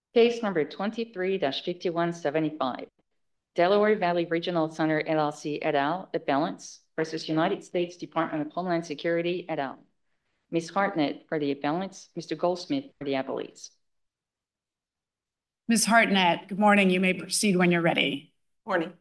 Case number 23-5175. Delaware Valley Regional Center LLC et al. Appellants versus United States Department of Homeland Security et al. Ms. Hartnett for the appellants, Mr. Goldsmith for the appellees. Ms. Hartnett, good morning. You may proceed when you're ready. Morning.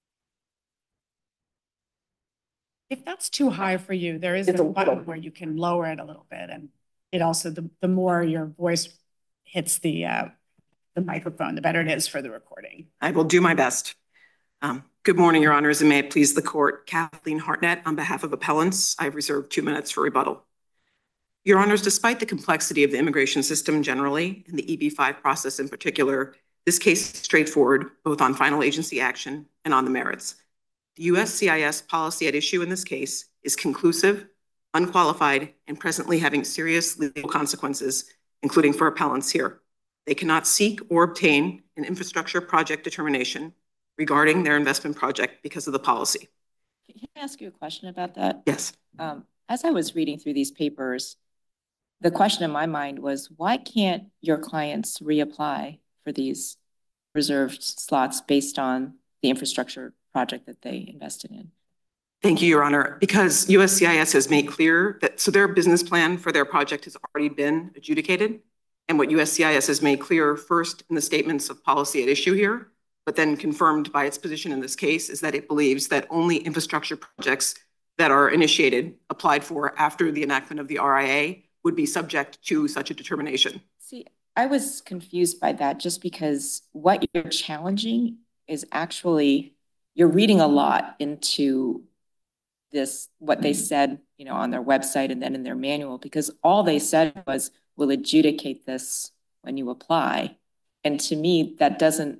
If that's too high for you, there is a button where you can lower it a little bit, and it also the more your voice hits the microphone, the better it is for the recording. I will do my best. Good morning, Your Honors, and may it please the court. Kathleen Hartnett on behalf of appellants. I've reserved 2 minutes for rebuttal. Your Honors, despite the complexity of the immigration system generally and the EB-5 process in particular, this case is straightforward, both on final agency action and on the merits. The USCIS policy at issue in this case is conclusive, unqualified, and presently having serious legal consequences, including for appellants here. They cannot seek or obtain an infrastructure project determination regarding their investment project because of the policy. Can I ask you a question about that? Yes. As I was reading through these papers, the question in my mind was, why can't your clients reapply for these reserved slots based on the infrastructure project that they invested in? Thank you, Your Honor. Because USCIS has made clear that, so their business plan for their project has already been adjudicated. And what USCIS has made clear first in the statements of policy at issue here, but then confirmed by its position in this case, is that it believes that only infrastructure projects that are initiated, applied for after the enactment of the RIA, would be subject to such a determination. See, I was confused by that just because what you're challenging is actually, you're reading a lot into this, what they said, you know, on their website and then in their manual, because all they said was, we'll adjudicate this when you apply. And to me, that doesn't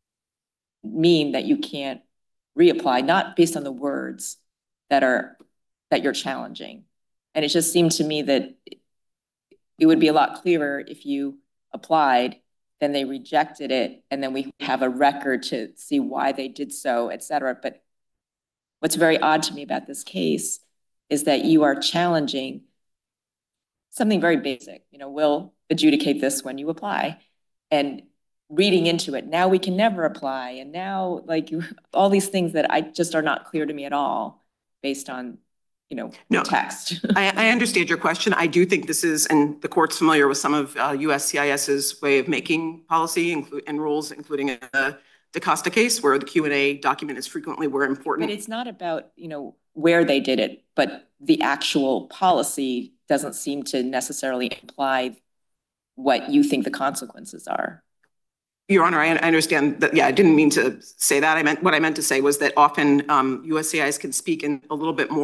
mean that you can't reapply, not based on the words that you're challenging. And it just seemed to me that it would be a lot clearer if you applied, then they rejected it, and then we have a record to see why they did so, et cetera. But what's very odd to me about this case is that you are challenging something very basic. You know, we'll adjudicate this when you apply. And reading into it, now we can never apply. And now, like, all these things that I just are not clear to me at all based on, you know, no text. I understand your question. I do think this is, and the court's familiar with some of USCIS's way of making policy and rules, including the DaCosta case, where the Q&A document is frequently where important. But it's not about, you know, where they did it, but the actual policy doesn't seem to necessarily imply what you think the consequences are. Your Honor, I understand that. Yeah, I didn't mean to say that. What I meant to say was that often USCIS can speak in a little bit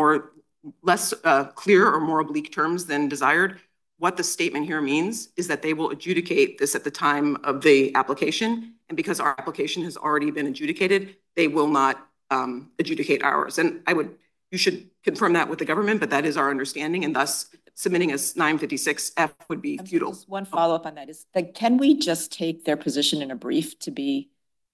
less clear or more oblique terms than desired. What the statement here means is that they will adjudicate this at the time of the application. And because our application has already been adjudicated, they will not adjudicate ours. And you should confirm that with the government, but that is our understanding. And thus submitting a 956F would be futile. Just one follow-up on that is, like, can we just take their position in a brief to be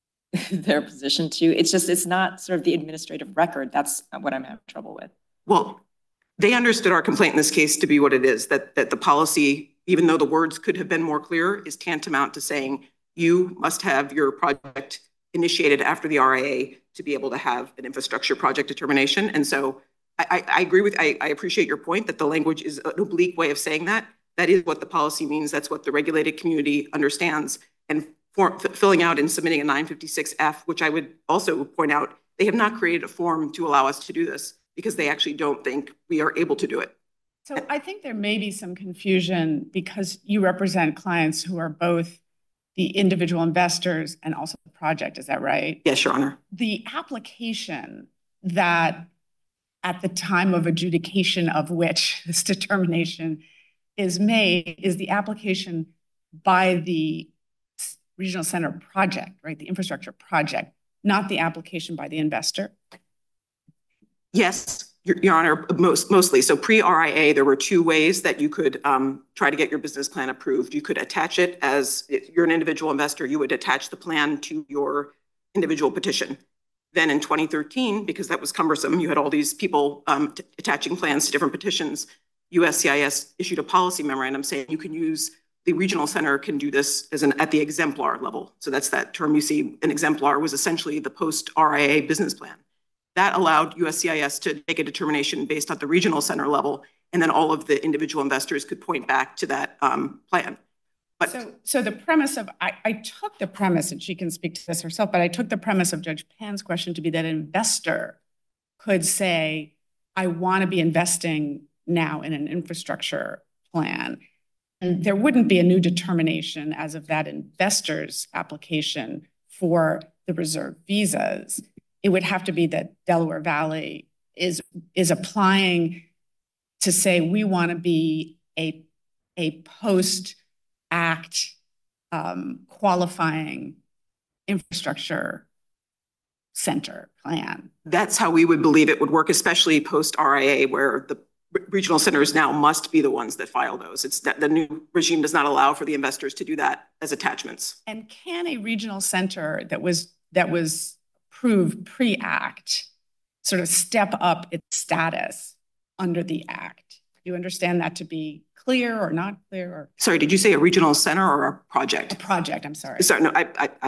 their position too? It's not sort of the administrative record. That's what I'm having trouble with. Well, they understood our complaint in this case to be what it is, that the policy, even though the words could have been more clear, is tantamount to saying you must have your project initiated after the RIA to be able to have an infrastructure project determination. And so I agree with, I appreciate your point that the language is an oblique way of saying that. That is what the policy means. That's what the regulated community understands. And filling out and submitting a 956F, which I would also point out, they have not created a form to allow us to do this because they actually don't think we are able to do it. So I think there may be some confusion because you represent clients who are both the individual investors and also the project. Is that right? Yes, Your Honor. The application that at the time of adjudication of which this determination is made is the application by the regional center project, right? The infrastructure project, not the application by the investor. Yes, Your Honor, mostly. So pre-RIA, there were 2 ways that you could try to get your business plan approved. You could attach it as, if you're an individual investor, you would attach the plan to your individual petition. Then in 2013, because that was cumbersome, you had all these people attaching plans to different petitions, USCIS issued a policy memorandum saying you can use the regional center can do this at the exemplar level. So that's that term you see. An exemplar was essentially the post-RIA business plan. That allowed USCIS to make a determination based on the regional center level, and then all of the individual investors could point back to that plan. But so the premise of, I took the premise, and she can speak to this herself, but I took the premise of Judge Pan's question to be that an investor could say, I want to be investing now in an infrastructure plan. And there wouldn't be a new determination as of that investor's application for the reserve visas. It would have to be that Delaware Valley is applying to say, we want to be a post-act qualifying infrastructure center plan. That's how we would believe it would work, especially post-RIA, where the regional centers now must be the ones that file those. It's that the new regime does not allow for the investors to do that as attachments. And can a regional center that was approved pre-act sort of step up its status under the act? Do you understand that to be clear or not clear? Or sorry, did you say a regional center or a project? A project, I'm sorry. Sorry, no,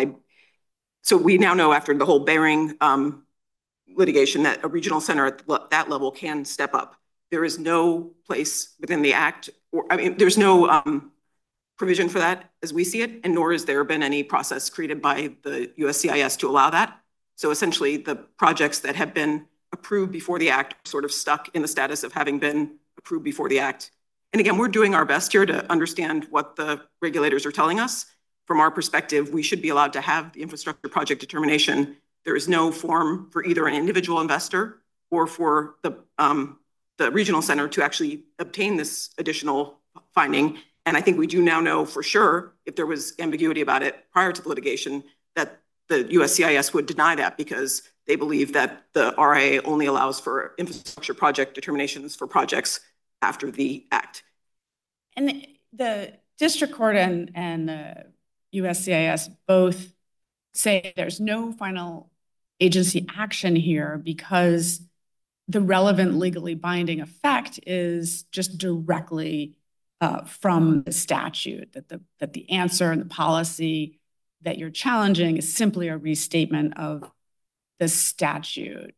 so we now know after the whole Bering litigation that a regional center at that level can step up. There is no place within the act, there's no provision for that as we see it, and nor has there been any process created by the USCIS to allow that. So essentially, the projects that have been approved before the act sort of stuck in the status of having been approved before the act. And again, we're doing our best here to understand what the regulators are telling us. From our perspective, we should be allowed to have the infrastructure project determination. There is no form for either an individual investor or for the regional center to actually obtain this additional finding. And I think we do now know for sure, if there was ambiguity about it prior to the litigation, that the USCIS would deny that because they believe that the RIA only allows for infrastructure project determinations for projects after the act. And the district court and the USCIS both say there's no final agency action here because the relevant legally binding effect is just directly from the statute, that the answer and the policy that you're challenging is simply a restatement of the statute.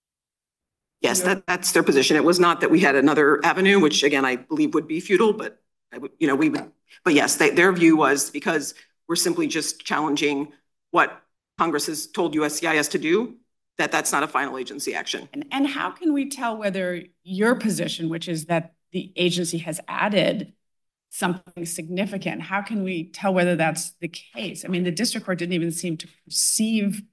Yes, that's their position. It was not that we had another avenue, which again, I believe would be futile, but but yes, their view was because we're simply just challenging what Congress has told USCIS to do, that's not a final agency action. And how can we tell whether your position, which is that the agency has added something significant, how can we tell whether that's the case? I mean, the district court didn't even seem to perceive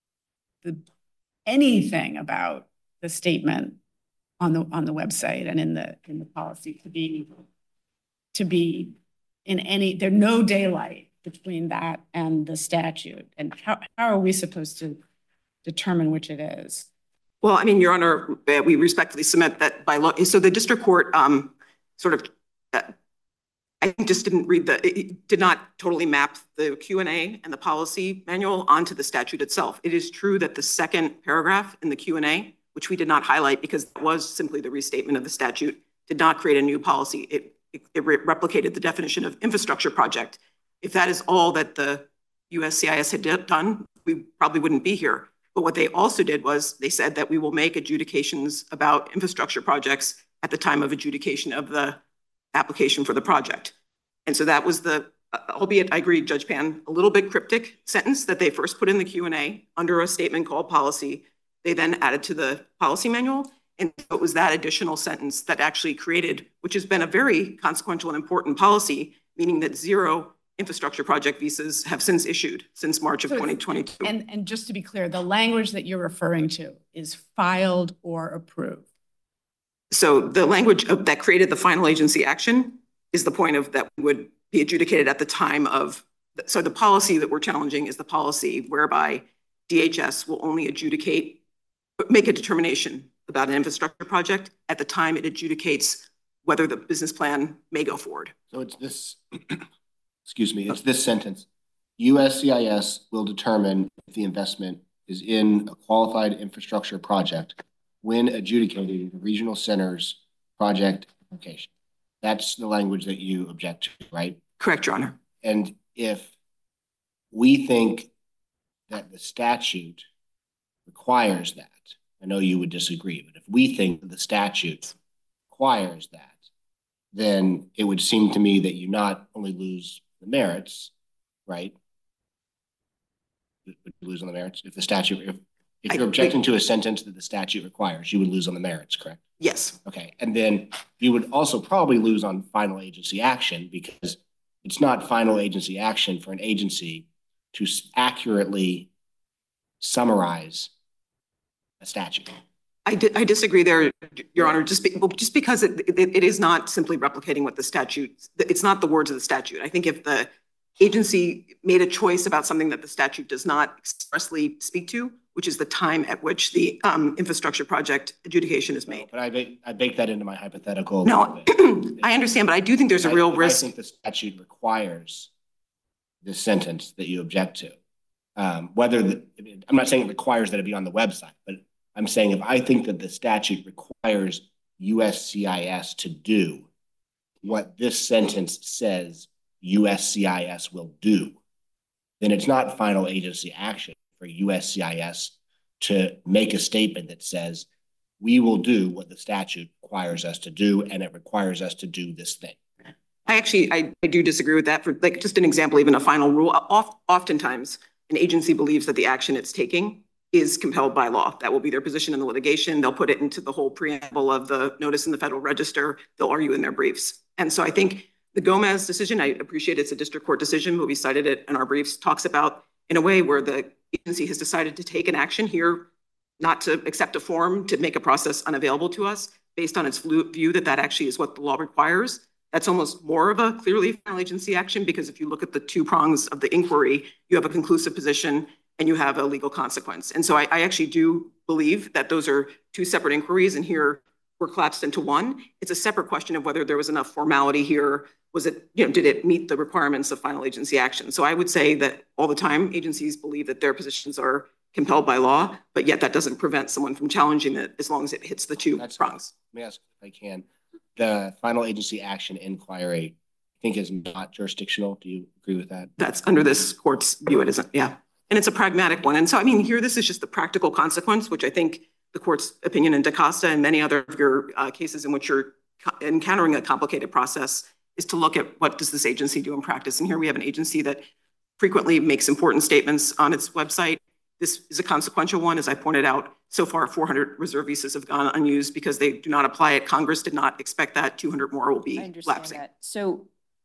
anything about the statement on the website and in the policy to be in any, there's no daylight between that and the statute. And how are we supposed to determine which it is? Well, I mean, Your Honor, we respectfully submit that by law. So the district court sort of, I think just it did not totally map the Q&A and the policy manual onto the statute itself. It is true that the second paragraph in the Q&A, which we did not highlight because it was simply the restatement of the statute, did not create a new policy. It replicated the definition of infrastructure project. If that is all that the USCIS had done, we probably wouldn't be here. But what they also did was they said that we will make adjudications about infrastructure projects at the time of adjudication of the application for the project. And so that was albeit I agree, Judge Pan, a little bit cryptic sentence that they first put in the Q&A under a statement called policy. They then added to the policy manual. And so it was that additional sentence that actually created, which has been a very consequential and important policy, meaning that 0 infrastructure project visas have since issued since March of 2022. And just to be clear, the language that you're referring to is filed or approved. So the language that created the final agency action is the point of that would be adjudicated at the time of, so the policy that we're challenging is the policy whereby DHS will only make a determination about an infrastructure project at the time it adjudicates whether the business plan may go forward. So it's this, excuse me, it's this sentence. USCIS will determine if the investment is in a qualified infrastructure project when adjudicating the regional center's project application. That's the language that you object to, right? Correct, Your Honor. And if we think that the statute requires that, I know you would disagree, but if we think that the statute requires that, then it would seem to me that you not only lose the merits, right? Would you lose on the merits if the statute, if you're objecting to a sentence that the statute requires, you would lose on the merits, correct? Yes. Okay, and then you would also probably lose on final agency action because it's not final agency action for an agency to accurately summarize a statute. I disagree there, Your Honor, just because it is not simply replicating what the statute, it's not the words of the statute. I think if the agency made a choice about something that the statute does not expressly speak to, which is the time at which the infrastructure project adjudication is made. But I bake that into my hypothetical. No, I understand, but I do think there's a real risk. I think the statute requires this sentence that you object to. I'm not saying it requires that it be on the website, but I'm saying if I think that the statute requires USCIS to do what this sentence says USCIS will do, then it's not final agency action for USCIS to make a statement that says, we will do what the statute requires us to do, and it requires us to do this thing. I do disagree with that. For like just an example, even a final rule, oftentimes an agency believes that the action it's taking is compelled by law. That will be their position in the litigation. They'll put it into the whole preamble of the notice in the Federal Register. They'll argue in their briefs. And so I think the Gomez decision, I appreciate it's a district court decision, but we cited it in our briefs, talks about in a way where the agency has decided to take an action here, not to accept a form, to make a process unavailable to us based on its view that that actually is what the law requires. That's almost more of a clearly final agency action, because if you look at the two prongs of the inquiry, you have a conclusive position and you have a legal consequence. And so I actually do believe that those are two separate inquiries, and here we're collapsed into one. It's a separate question of whether there was enough formality here. Was it, did it meet the requirements of final agency action? So I would say that all the time agencies believe that their positions are compelled by law, but yet that doesn't prevent someone from challenging it as long as it hits the two prongs. Let me ask if I can. The final agency action inquiry, I think, is not jurisdictional. Do you agree with that? That's under this court's view, it isn't, yeah. And it's a pragmatic one. And so, I mean, here, this is just the practical consequence, which I think the court's opinion in DaCosta and many other of your cases in which you're encountering a complicated process is to look at what does this agency do in practice. And here we have an agency that frequently makes important statements on its website. This is a consequential one. As I pointed out, so far 400 reserve visas have gone unused because they do not apply it. Congress did not expect that. 200 more will be lapsing. That. So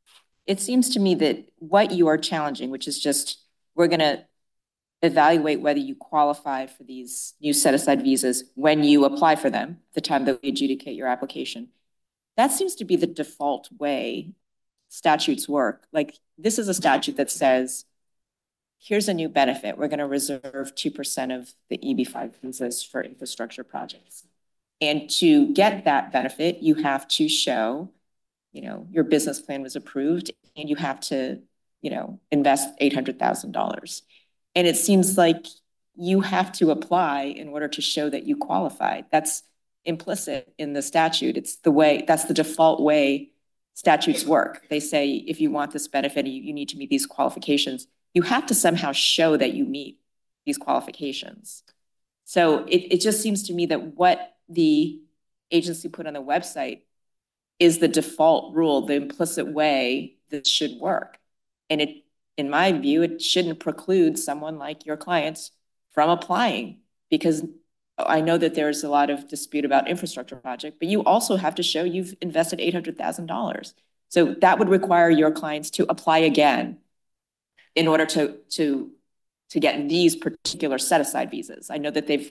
it seems to me that what you are challenging, which is just, we're going to evaluate whether you qualify for these new set-aside visas when you apply for them, the time that we adjudicate your application. That seems to be the default way statutes work. Like, this is a statute that says, here's a new benefit. We're going to reserve 2% of the EB-5 visas for infrastructure projects. And to get that benefit, you have to show, your business plan was approved, and you have to, invest $800,000. And it seems like you have to apply in order to show that you qualify. That's implicit in the statute. That's the default way statutes work. They say, if you want this benefit, you need to meet these qualifications. You have to somehow show that you meet these qualifications. So it just seems to me that what the agency put on the website is the default rule, the implicit way this should work. And in my view, it shouldn't preclude someone like your clients from applying, because I know that there's a lot of dispute about infrastructure project, but you also have to show you've invested $800,000. So that would require your clients to apply again in order to get these particular set-aside visas. I know that they've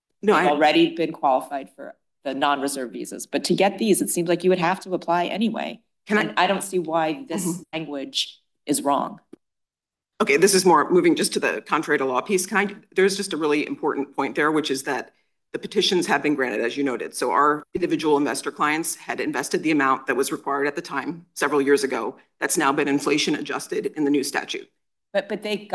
already been qualified for the non-reserve visas, but to get these, it seems like you would have to apply anyway. I don't see why this language is wrong. Okay, this is more moving just to the contrary to law piece. There's just a really important point there, which is that the petitions have been granted, as you noted. So our individual investor clients had invested the amount that was required at the time, several years ago. That's now been inflation adjusted in the new statute. But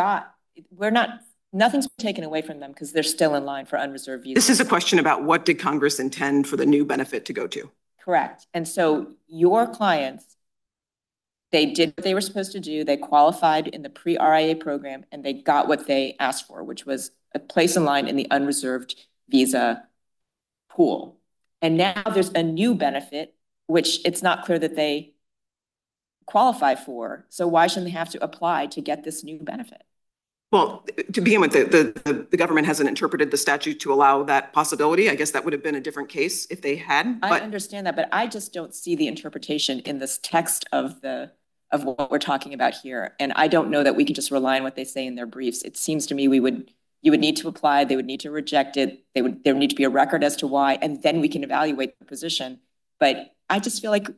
nothing's been taken away from them because they're still in line for unreserved visas. This is a question about what did Congress intend for the new benefit to go to? Correct. And so your clients, they did what they were supposed to do. They qualified in the pre-RIA program and they got what they asked for, which was a place in line in the unreserved visa pool. And now there's a new benefit, which it's not clear that they qualify for. So why shouldn't they have to apply to get this new benefit? Well, to begin with, the government hasn't interpreted the statute to allow that possibility. I guess that would have been a different case if they had. I understand that, but I just don't see the interpretation in this text of what we're talking about here. And I don't know that we can just rely on what they say in their briefs. It seems to me you would need to apply, they would need to reject it, there would need to be a record as to why, and then we can evaluate the position. But I just feel like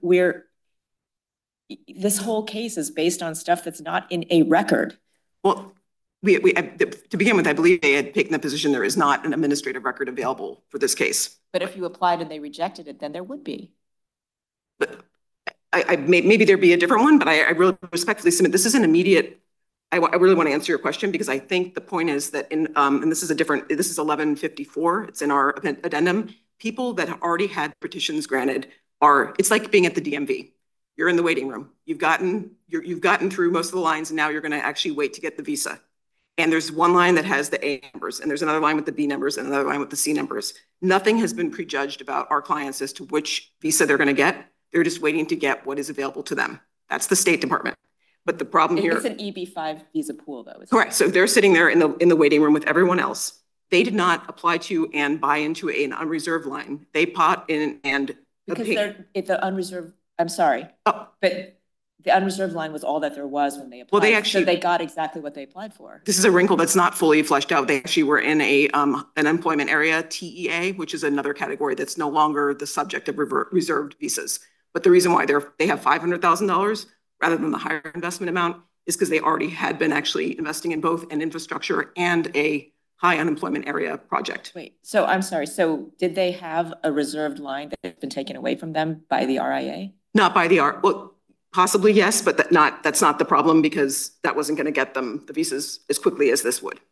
this whole case is based on stuff that's not in a record. Well, to begin with, I believe they had taken the position there is not an administrative record available for this case. But if you applied and they rejected it, then there would be. But maybe there'd be a different one, but I really respectfully submit this is an immediate. I really want to answer your question because I think the point is that and this is 1154. It's in our addendum. People that have already had petitions granted it's like being at the DMV. You're in the waiting room. You've gotten through most of the lines, and now you're going to actually wait to get the visa. And there's one line that has the A numbers, and there's another line with the B numbers, and another line with the C numbers. Nothing has been prejudged about our clients as to which visa they're going to get. They're just waiting to get what is available to them. That's the State Department. But the problem here— It's an EB-5 visa pool, though. Correct. So they're sitting there in the waiting room with everyone else. They did not apply to and buy into an unreserved line. They pot in and because the unreserved. I'm sorry, but the unreserved line was all that there was when they applied. Well, so they got exactly what they applied for. This is a wrinkle that's not fully fleshed out. They actually were in an employment area, TEA, which is another category that's no longer the subject of reserved visas. But the reason why they have $500,000 rather than the higher investment amount is because they already had been actually investing in both an infrastructure and a high unemployment area project. Wait, so I'm sorry. So did they have a reserved line that had been taken away from them by the RIA? Not by the well, possibly yes, but that's not the problem because that wasn't going to get them the visas as quickly as this would.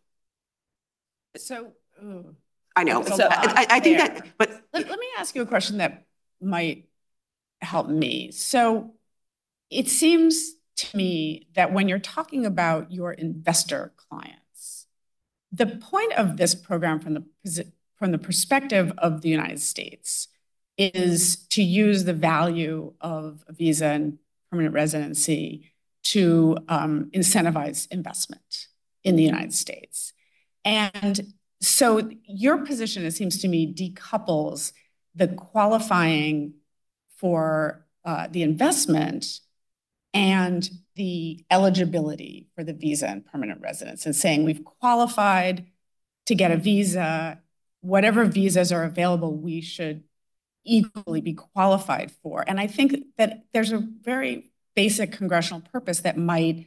So I know. So I think that, but let me ask you a question that might help me. So it seems to me that when you're talking about your investor clients, the point of this program from the perspective of the United States is to use the value of a visa and permanent residency to incentivize investment in the United States. And so your position, it seems to me, decouples the qualifying for the investment and the eligibility for the visa and permanent residence, and saying we've qualified to get a visa, whatever visas are available, we should equally be qualified for. And I think that there's a very basic congressional purpose that might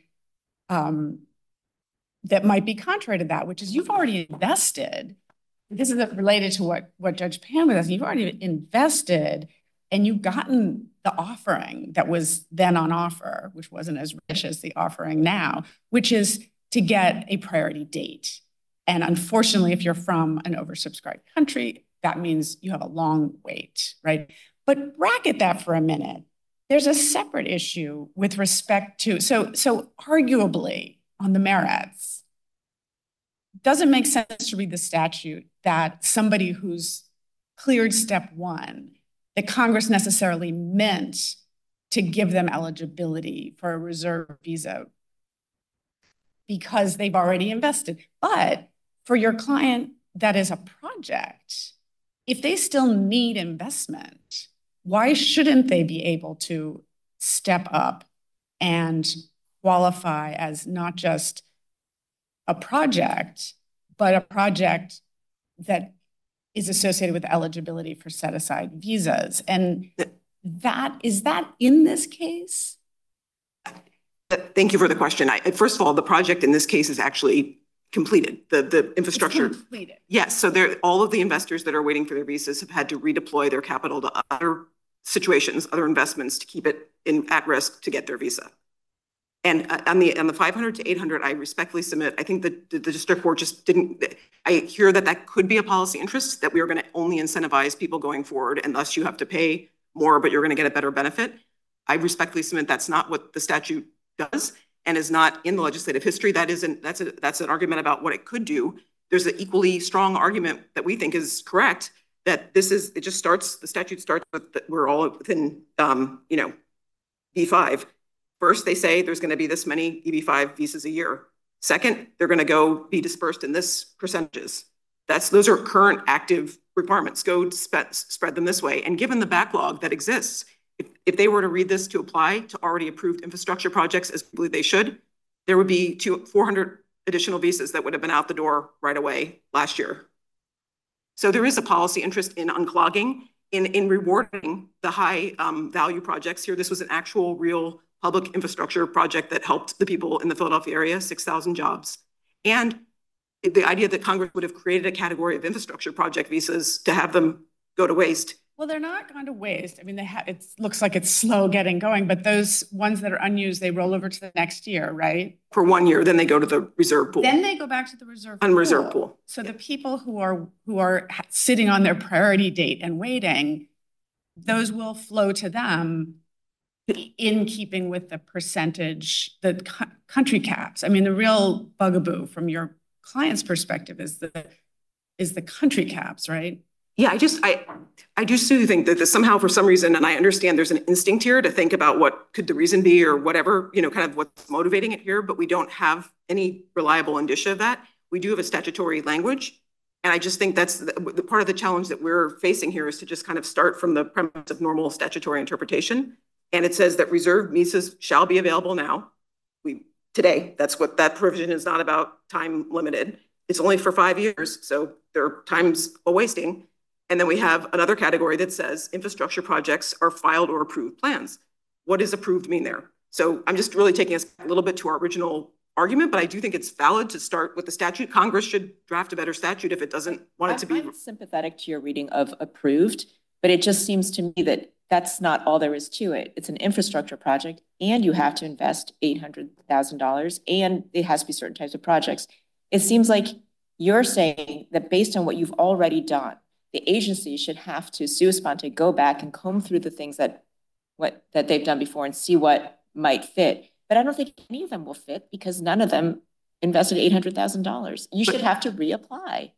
be contrary to that, which is you've already invested. This is related to what Judge Pam was asking. You've already invested and you've gotten the offering that was then on offer, which wasn't as rich as the offering now, which is to get a priority date. And unfortunately, if you're from an oversubscribed country, that means you have a long wait, right? But bracket that for a minute. There's a separate issue with respect to, so arguably on the merits, doesn't make sense to read the statute that somebody who's cleared step one, that Congress necessarily meant to give them eligibility for a reserve visa because they've already invested. But for your client that is a project, if they still need investment, why shouldn't they be able to step up and qualify as not just a project, but a project that is associated with eligibility for set-aside visas? And is that in this case? Thank you for the question. First of all, the project in this case is actually completed. The infrastructure. It's completed. Yes. So all of the investors that are waiting for their visas have had to redeploy their capital to other situations, other investments to keep it at risk to get their visa. And on the 500 to 800, I respectfully submit, I think that the district court just didn't, I hear that could be a policy interest, that we are going to only incentivize people going forward, and thus you have to pay more, but you're going to get a better benefit. I respectfully submit that's not what the statute does and is not in the legislative history. That's an argument about what it could do. There's an equally strong argument that we think is correct that the statute starts with that we're all within, B5. First, they say there's going to be this many EB5 visas a year. Second, they're going to go be dispersed in this percentages. Those are current active requirements. Go spread them this way. And given the backlog that exists, if they were to read this to apply to already approved infrastructure projects, as we believe they should, there would be 400 additional visas that would have been out the door right away last year. So there is a policy interest in unclogging, in rewarding the high value projects here. This was an actual real public infrastructure project that helped the people in the Philadelphia area, 6,000 jobs. And the idea that Congress would have created a category of infrastructure project visas to have them go to waste. Well, they're not going to waste. I mean, it looks like it's slow getting going, but those ones that are unused, they roll over to the next year, right? For 1 year, then they go to the reserve pool. Then they go back to the reserve Unreserved pool. So the people who are sitting on their priority date and waiting, those will flow to them in keeping with the percentage, the country caps. I mean, the real bugaboo from your client's perspective is the country caps, right? Yeah, I just do think that this somehow, for some reason, and I understand there's an instinct here to think about what could the reason be or whatever, kind of what's motivating it here, but we don't have any reliable indicia of that. We do have a statutory language. And I just think that's the part of the challenge that we're facing here is to just kind of start from the premise of normal statutory interpretation. And it says that reserved visas shall be available now. Today, that's what that provision is, not about time limited. It's only for 5 years, so their time's a wasting. And then we have another category that says infrastructure projects are filed or approved plans. What does approved mean there? So I'm just really taking us a little bit to our original argument, but I do think it's valid to start with the statute. Congress should draft a better statute if it doesn't want it to be. I'm sympathetic to your reading of approved, but it just seems to me that that's not all there is to it. It's an infrastructure project and you have to invest $800,000 and it has to be certain types of projects. It seems like you're saying that based on what you've already done, the agency should have to sua sponte, go back and comb through the things that they've done before and see what might fit. But I don't think any of them will fit because none of them invested $800,000. You should have to reapply.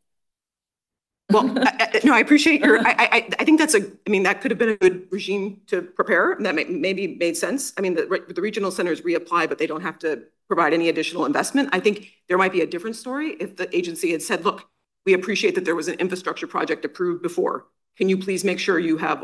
Well, no, I appreciate your, I think that could have been a good regime to prepare. That maybe made sense. I mean, the regional centers reapply, but they don't have to provide any additional investment. I think there might be a different story if the agency had said, look, we appreciate that there was an infrastructure project approved before. Can you please make sure you have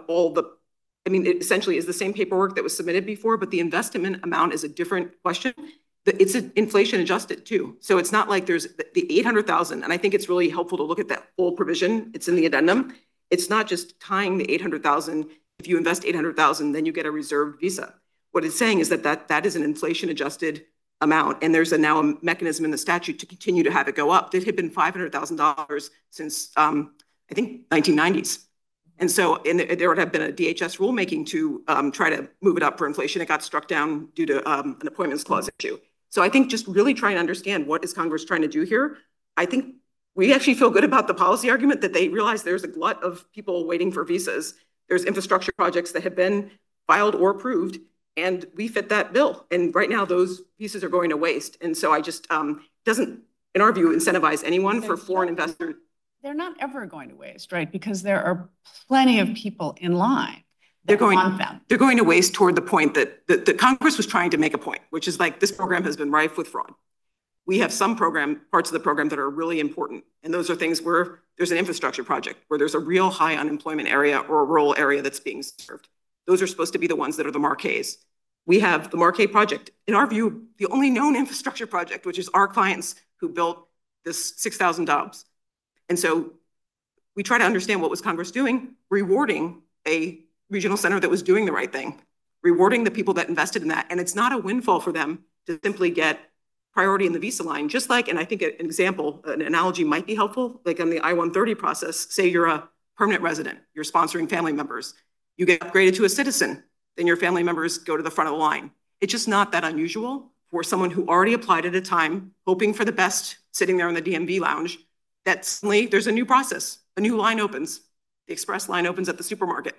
it essentially is the same paperwork that was submitted before, but the investment amount is a different question. It's inflation adjusted too. So it's not like there's the 800,000. And I think it's really helpful to look at that whole provision. It's in the addendum. It's not just tying the 800,000. If you invest 800,000, then you get a reserved visa. What it's saying is that is an inflation adjusted amount. And there's now a mechanism in the statute to continue to have it go up. It had been $500,000 since I think 1990s. And so there would have been a DHS rulemaking to try to move it up for inflation. It got struck down due to an appointments clause issue. So I think just really trying to understand what is Congress trying to do here. I think we actually feel good about the policy argument that they realize there's a glut of people waiting for visas. There's infrastructure projects that have been filed or approved, and we fit that bill. And right now those visas are going to waste. And so I just doesn't, in our view, incentivize anyone for foreign investors. They're not ever going to waste, right? Because there are plenty of people in line. They're going to waste toward the point that the Congress was trying to make a point, which is like this program has been rife with fraud. We have some parts of the program that are really important. And those are things where there's an infrastructure project, where there's a real high unemployment area or a rural area that's being served. Those are supposed to be the ones that are the Marquets. We have the Marquet project. In our view, the only known infrastructure project, which is our clients who built this 6,000 jobs. And so we try to understand what was Congress doing, rewarding a regional center that was doing the right thing, rewarding the people that invested in that. And it's not a windfall for them to simply get priority in the visa line, just like, and I think an analogy might be helpful, like on the I-130 process, say you're a permanent resident, you're sponsoring family members, you get upgraded to a citizen, then your family members go to the front of the line. It's just not that unusual for someone who already applied at a time, hoping for the best, sitting there in the DMV lounge, that suddenly there's a new process, a new line opens, the express line opens at the supermarket.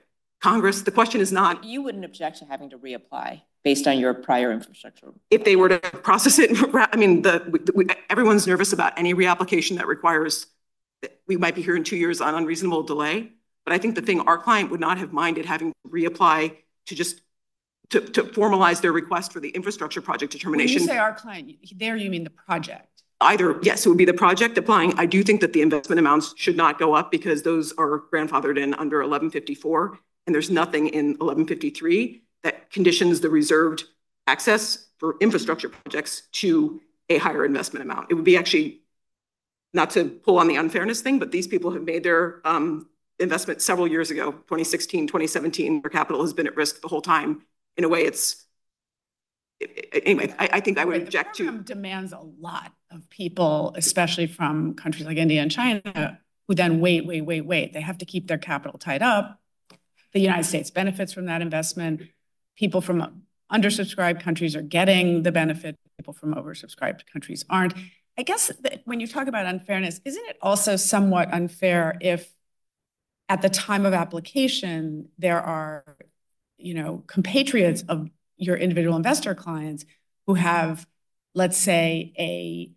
Congress. The question is not You wouldn't object to having to reapply based on your prior infrastructure. if they were to process it. I mean, everyone's nervous about any reapplication that requires, we might be here in 2 years on unreasonable delay. But I think the thing, our client would not have minded having to reapply to just to formalize their request for the infrastructure project determination. When you say our client, there you mean the project? Either, yes, it would be the project applying. I do think that the investment amounts should not go up because those are grandfathered in under 1154. And there's nothing in 1153 that conditions the reserved access for infrastructure projects to a higher investment amount. It would be actually, not to pull on the unfairness thing, but these people have made their investment several years ago, 2016, 2017, their capital has been at risk the whole time. In a way, anyway, I think I would object to. The program demands a lot of people, especially from countries like India and China, who then wait. They have to keep their capital tied up. The United States benefits from that investment. People from undersubscribed countries are getting the benefit. People from oversubscribed countries aren't. I guess that when you talk about unfairness, isn't it also somewhat unfair if at the time of application, there are, compatriots of your individual investor clients who have, let's say, a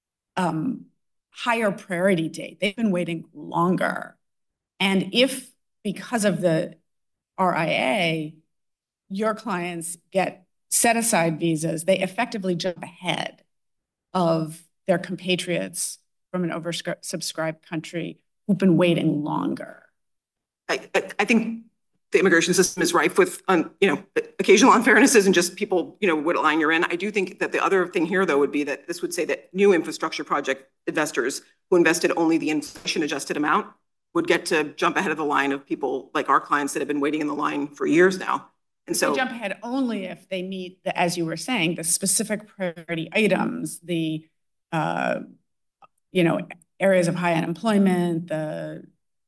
higher priority date. They've been waiting longer. And if, because of the RIA, your clients get set-aside visas, they effectively jump ahead of their compatriots from an oversubscribed country who've been waiting longer. I think the immigration system is rife with, occasional unfairnesses and just people, what line you're in. I do think that the other thing here, though, would be that this would say that new infrastructure project investors who invested only the inflation-adjusted amount would get to jump ahead of the line of people like our clients that have been waiting in the line for years now. And so they jump ahead only if they meet, as you were saying, the specific priority items, the, areas of high unemployment, the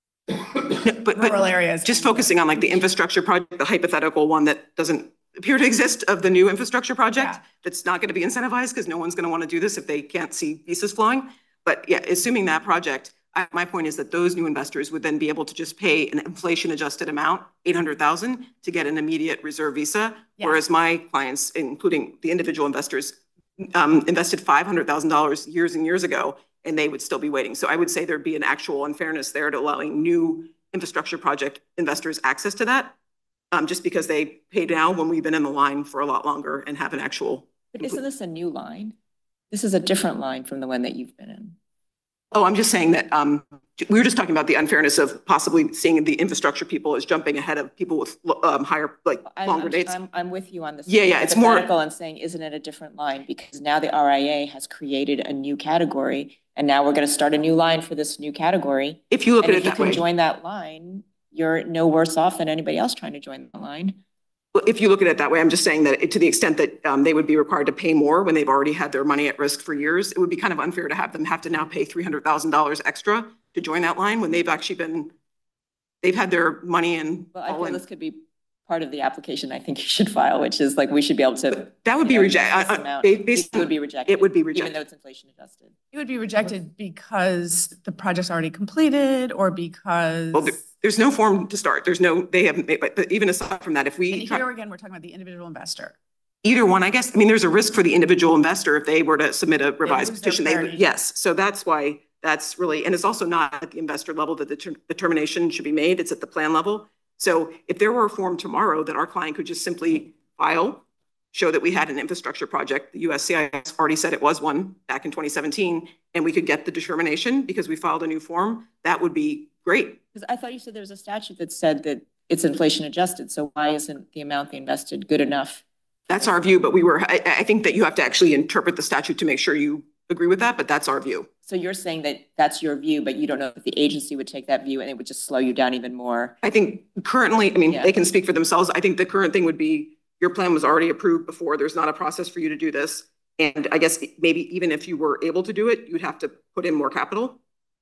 rural areas. Just focusing on like the infrastructure project, the hypothetical one that doesn't appear to exist of the new infrastructure project, that's not going to be incentivized because no one's going to want to do this if they can't see visas flowing. But yeah, assuming that project, my point is that those new investors would then be able to just pay an inflation-adjusted amount, $800,000, to get an immediate reserve visa, whereas my clients, including the individual investors, invested $500,000 years and years ago, and they would still be waiting. So I would say there'd be an actual unfairness there to allowing new infrastructure project investors access to that, just because they paid now when we've been in the line for a lot longer and have an actual. But isn't this a new line? This is a different line from the one that you've been in. Oh, I'm just saying that we were just talking about the unfairness of possibly seeing the infrastructure people as jumping ahead of people with higher, longer dates. I'm with you on this. Yeah, it's more. And saying, isn't it a different line? Because now the RIA has created a new category, and now we're going to start a new line for this new category. If you look at it that way. If you can join that line, you're no worse off than anybody else trying to join the line. If you look at it that way, I'm just saying that to the extent that they would be required to pay more when they've already had their money at risk for years, it would be kind of unfair to have them have to now pay $300,000 extra to join that line when they've actually they've had their money in. Well, I feel this could be part of the application I think you should file, which is we should be able to. That would be rejected. It would be rejected. It would be rejected. Even though it's inflation adjusted. It would be rejected because the project's already completed or because. Well, there's no form to start. They haven't made, but even aside from that, if we. And here again, we're talking about the individual investor. Either one, I guess. I mean, there's a risk for the individual investor if they were to submit a revised petition. Yes. So that's why that's really, and it's also not at the investor level that the determination should be made. It's at the plan level. So if there were a form tomorrow that our client could just simply file, show that we had an infrastructure project, the USCIS already said it was one back in 2017, and we could get the determination because we filed a new form, that would be great. Because I thought you said there was a statute that said that it's inflation adjusted. So why isn't the amount they invested good enough? That's our view, but I think that you have to actually interpret the statute to make sure you agree with that, but that's our view. So you're saying that that's your view, but you don't know if the agency would take that view and it would just slow you down even more? I think currently, they can speak for themselves. I think the current thing would be your plan was already approved before. There's not a process for you to do this. And I guess maybe even if you were able to do it, you'd have to put in more capital.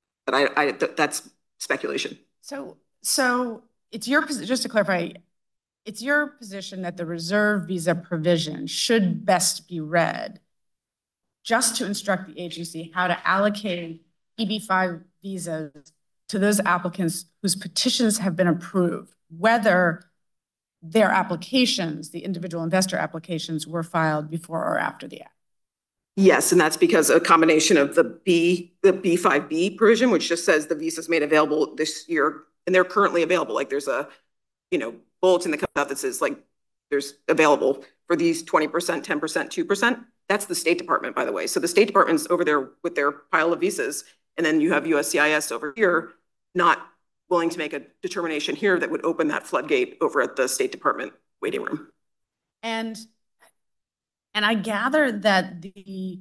But that's speculation. So it's your position, just to clarify, it's your position that the reserve visa provision should best be read just to instruct the agency how to allocate EB-5 visas to those applicants whose petitions have been approved, whether their applications, the individual investor applications, were filed before or after the act. Yes, and that's because a combination of the B5B provision, which just says the visas made available this year, and they're currently available. Like there's a, bulletin that comes out that says like there's available for these 20%, 10%, 2%. That's the State Department, by the way. So the State Department's over there with their pile of visas, and then you have USCIS over here, not willing to make a determination here that would open that floodgate over at the State Department waiting room. And I gather that the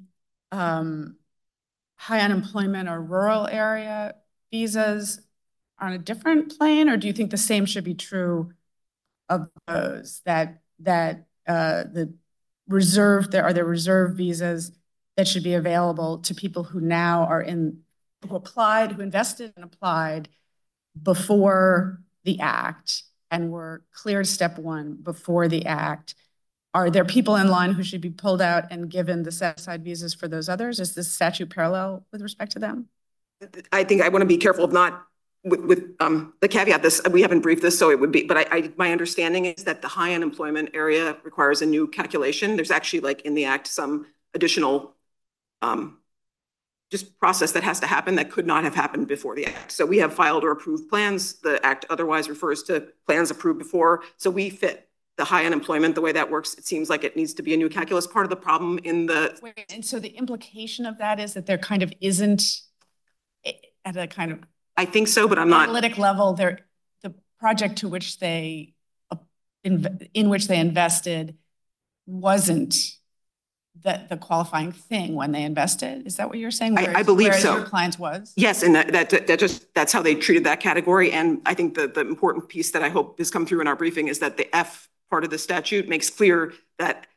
high unemployment or rural area visas are on a different plane, or do you think the same should be true of those, that the reserve, there are reserve visas that should be available to people who now are who invested and applied before the act and were cleared step one before the act? Are there people in line who should be pulled out and given the set-aside visas for those others? Is this statute parallel with respect to them? I think I want to be careful of not with the caveat this, we haven't briefed this, so it would be, but my understanding is that the high unemployment area requires a new calculation. There's actually like in the act some additional just process that has to happen that could not have happened before the act. So we have filed or approved plans. The act otherwise refers to plans approved before. So we fit the high unemployment, the way that works. It seems like it needs to be a new calculus. Part of the problem in the... Wait, and so the implication of that is that there kind of isn't at a kind of... I think so, but I'm not... analytic level, the project to which in which they invested wasn't the qualifying thing when they invested. Is that what you're saying? I believe so. Your clients was? Yes, and that's how they treated that category. And I think the important piece that I hope has come through in our briefing is that the F part of the statute makes clear that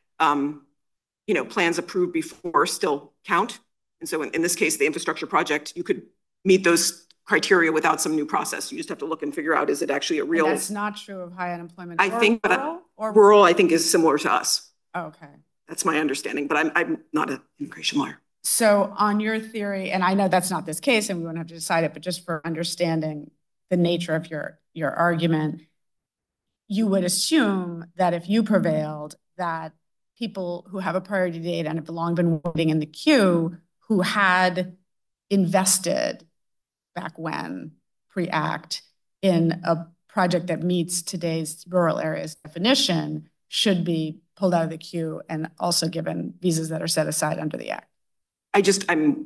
plans approved before still count. And so in this case, the infrastructure project, you could meet those criteria without some new process. You just have to look and figure out, is it actually a real... And that's not true of high unemployment. I think, but rural, I think, is similar to us. Oh, okay. That's my understanding, but I'm not an immigration lawyer. So on your theory, and I know that's not this case and we won't have to decide it, but just for understanding the nature of your argument, you would assume that if you prevailed, that people who have a priority date and have long been waiting in the queue, who had invested back when, pre-act, in a project that meets today's rural areas definition, should be pulled out of the queue and also given visas that are set aside under the act. I'm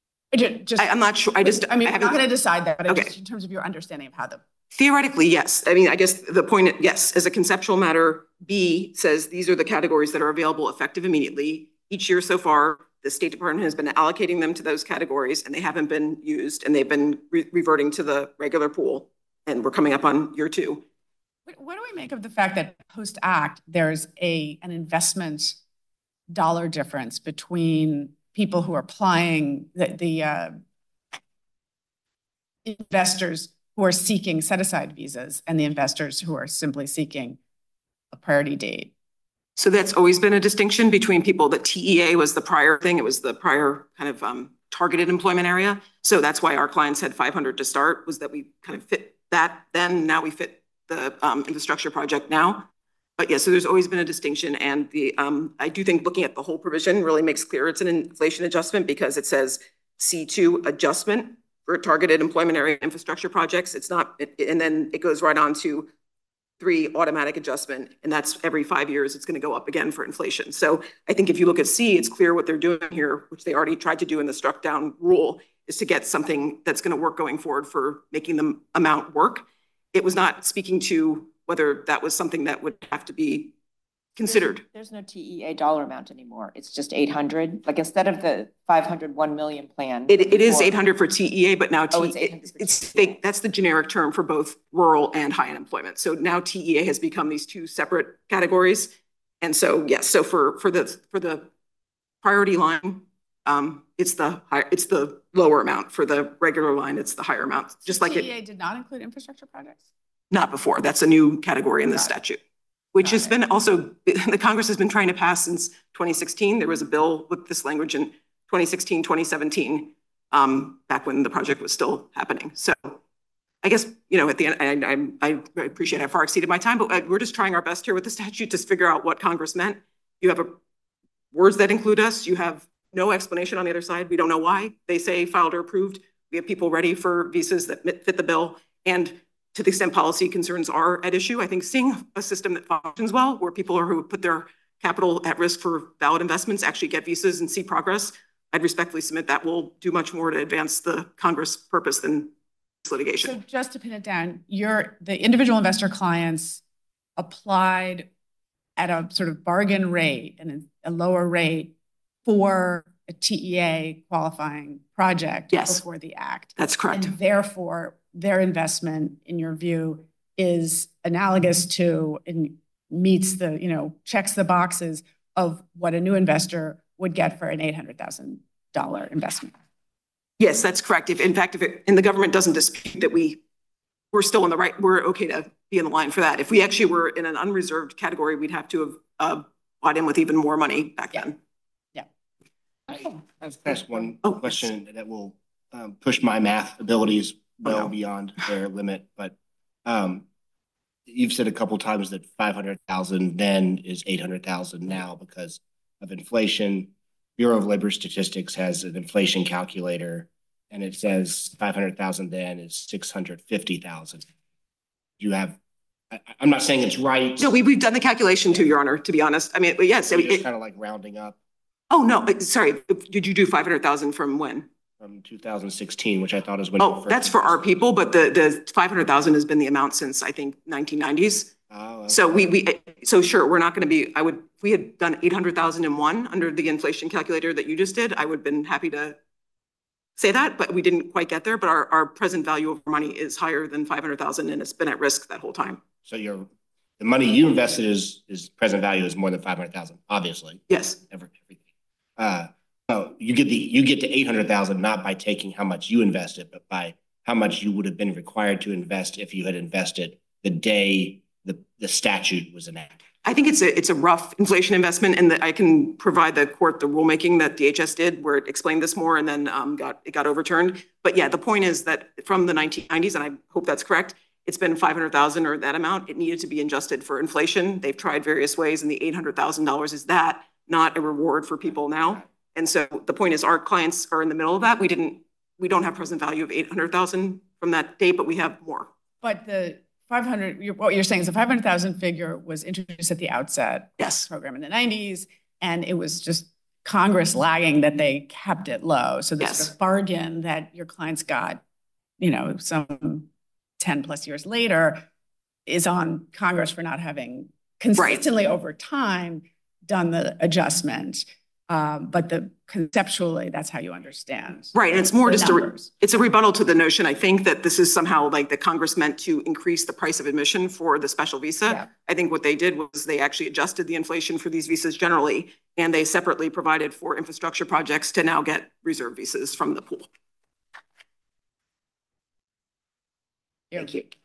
not sure. I'm not going to decide that, but okay. Just in terms of your understanding of how the... Theoretically, yes. I mean, I guess the point, yes, as a conceptual matter, B says these are the categories that are available effective immediately. Each year so far, the State Department has been allocating them to those categories and they haven't been used and they've been reverting to the regular pool. And we're coming up on year 2. What do we make of the fact that post-act, there's an investment dollar difference between people who are applying, the investors who are seeking set-aside visas and the investors who are simply seeking a priority date? So that's always been a distinction between people. The TEA was the prior thing. It was the prior kind of targeted employment area. So that's why our clients had 500 to start, was that we kind of fit that then. Now we fit the infrastructure project now. But yeah, so there's always been a distinction. And I do think looking at the whole provision really makes clear it's an inflation adjustment because it says C2 adjustment for targeted employment area infrastructure projects. It's not, and then it goes right on to 3 automatic adjustment, and that's every 5 years, it's going to go up again for inflation. So I think if you look at C, it's clear what they're doing here, which they already tried to do in the struck down rule, is to get something that's going to work going forward for making the amount work. It was not speaking to whether that was something that would have to be considered. There's no TEA dollar amount anymore. It's just 800. Like instead of the 501 million plan. It is 800 for TEA, but now it's that's the generic term for both rural and high unemployment. So now TEA has become these 2 separate categories. And so yes, so for the priority line, it's the lower amount. For the regular line, it's the higher amount. Just like TEA did not include infrastructure projects? Not before. That's a new category in the statute. Which has been also, the Congress has been trying to pass since 2016. There was a bill with this language in 2016, 2017, back when the project was still happening. So I guess, you know, at the end, I appreciate I far exceeded my time, but we're just trying our best here with the statute to figure out what Congress meant. You have words that include us. You have no explanation on the other side. We don't know why they say filed or approved. We have people ready for visas that fit the bill. And to the extent policy concerns are at issue, I think seeing a system that functions well, where people who put their capital at risk for valid investments actually get visas and see progress, I'd respectfully submit that will do much more to advance the Congress purpose than litigation. So just to pin it down, the individual investor clients applied at a sort of bargain rate and a lower rate for a TEA qualifying project before the act. That's correct. And therefore, their investment, in your view, is analogous to and meets the, you know, checks the boxes of what a new investor would get for an $800,000 investment. Yes, that's correct. In fact, and the government doesn't dispute that we're still in the right, we're okay to be in the line for that. If we actually were in an unreserved category, we'd have to have bought in with even more money back then. Yeah. I've asked one question that will push my math abilities well beyond their limit, but you've said a couple of times that 500,000 then is 800,000 now because of inflation. Bureau of Labor Statistics has an inflation calculator, and it says 500,000 then is 650,000. You have, I'm not saying it's right. No, we've done the calculation too, Your Honor, to be honest. I mean, yes. It's kind of like rounding up. Oh, no, sorry. Did you do 500,000 from when? From 2016, which I thought is when. Oh, that's for our people, but the 500,000 has been the amount since, I think, 1990s. Oh, okay. So so sure, we're not going to be, if we had done 800,001 under the inflation calculator that you just did, I would have been happy to say that, but we didn't quite get there. But our present value of money is higher than 500,000, and it's been at risk that whole time. So the money you invested is present value is more than 500,000, obviously. Yes. Everything. No, you get to 800,000 not by taking how much you invested, but by how much you would have been required to invest if you had invested the day the statute was enacted. I think it's a rough inflation investment, and that I can provide the court the rulemaking that DHS did, where it explained this more, and then it got overturned. But yeah, the point is that from the 1990s, and I hope that's correct, it's been 500,000 or that amount. It needed to be adjusted for inflation. They've tried various ways, and the $800,000 is that, not a reward for people now. And so the point is, our clients are in the middle of that. We don't have present value of 800,000 from that date, but we have more. But the 500, what you're saying is the 500,000 figure was introduced at the outset of the program in the 90s, and it was just Congress lagging that they kept it low. So this sort of bargain that your clients got, you know, some 10 plus years later is on Congress for not having consistently over time done the adjustment. But conceptually, that's how you understand. Right, and it's more just it's a rebuttal to the notion, I think, that this is somehow like the Congress meant to increase the price of admission for the special visa. Yeah. I think what they did was they actually adjusted the inflation for these visas generally, and they separately provided for infrastructure projects to now get reserve visas from the pool. Thank you.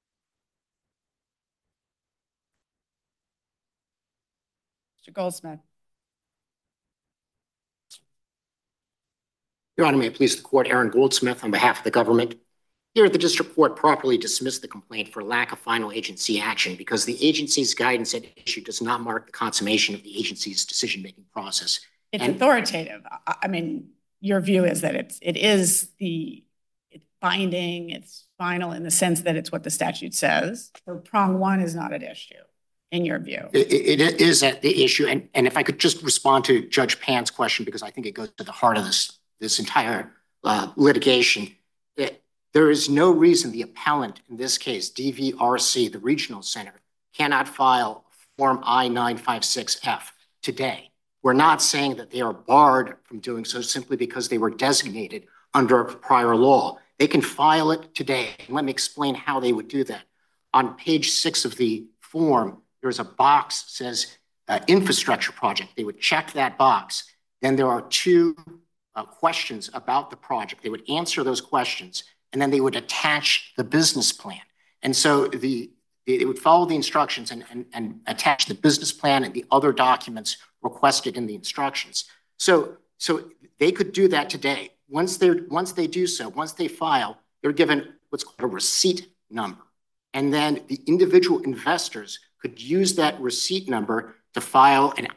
Mr. Goldsmith. Your Honor, may it please the court, Aaron Goldsmith on behalf of the government. Here, the district court properly dismissed the complaint for lack of final agency action because the agency's guidance at issue does not mark the consummation of the agency's decision-making process. It's authoritative. I mean, your view is that it's binding, it's final in the sense that it's what the statute says. So prong one is not at issue, in your view. It is at the issue. And if I could just respond to Judge Pan's question, because I think it goes to the heart of this entire litigation. There is no reason the appellant, in this case, DVRC, the regional center, cannot file Form I-956F today. We're not saying that they are barred from doing so simply because they were designated under a prior law. They can file it today. And let me explain how they would do that. On page 6 of the form, there's a box that says infrastructure project. They would check that box. Then there are two questions about the project. They would answer those questions, and then they would attach the business plan. And so they would follow the instructions and attach the business plan and the other documents requested in the instructions. So they could do that today. Once they do so, once they file, they're given what's called a receipt number. And then the individual investors could use that receipt number to file an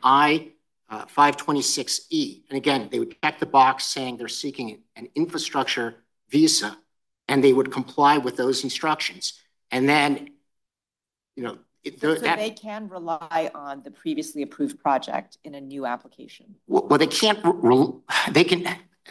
I-526E. And again, they would check the box saying they're seeking an infrastructure visa, and they would comply with those instructions. And then, So they can rely on the previously approved project in a new application. Well, they can't. They can.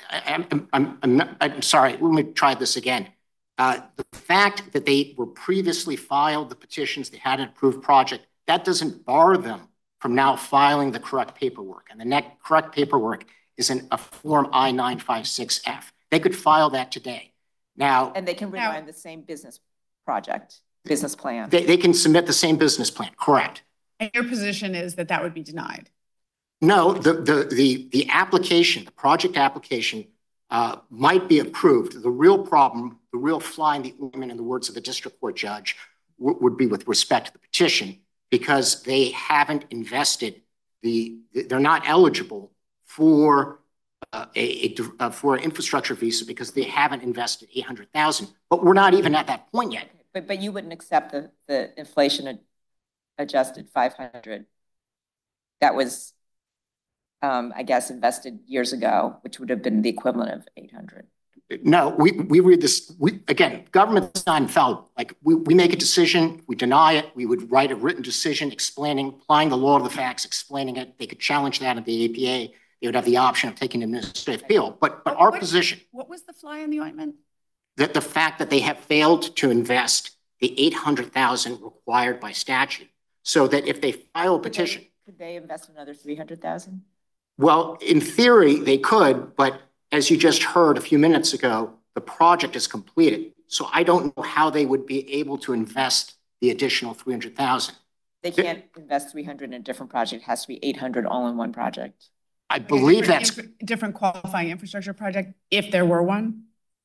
I'm sorry. Let me try this again. The fact that they were previously filed the petitions, they had an approved project, that doesn't bar them from now filing the correct paperwork. And the correct paperwork is in a form I-956F. They could file that today. Now, and they can rely on the same business plan. They can submit the same business plan, correct. And your position is that that would be denied? No, the application, the project application might be approved. The real problem, the real fly in the ointment, in the words of the district court judge, would be with respect to the petition, because they haven't invested they're not eligible for for an infrastructure visa because they haven't invested $800,000. But we're not even at that point yet. But you wouldn't accept the inflation adjusted 500 that was, I guess, invested years ago, which would have been the equivalent of 800. No, we read this. Again, government's not infallible. Like we make a decision, we deny it. We would write a written decision applying the law of the facts, explaining it. They could challenge that at the APA. They would have the option of taking an administrative appeal. But our position. What was the fly in the ointment? That the fact that they have failed to invest the $800,000 required by statute, so that if they file a petition, could they invest another 300,000? Well, in theory, they could, but as you just heard a few minutes ago, the project is completed. So I don't know how they would be able to invest the additional 300,000. They can't invest 300 in a different project. It has to be 800 all in one project. I believe that's different qualifying infrastructure project, if there were one.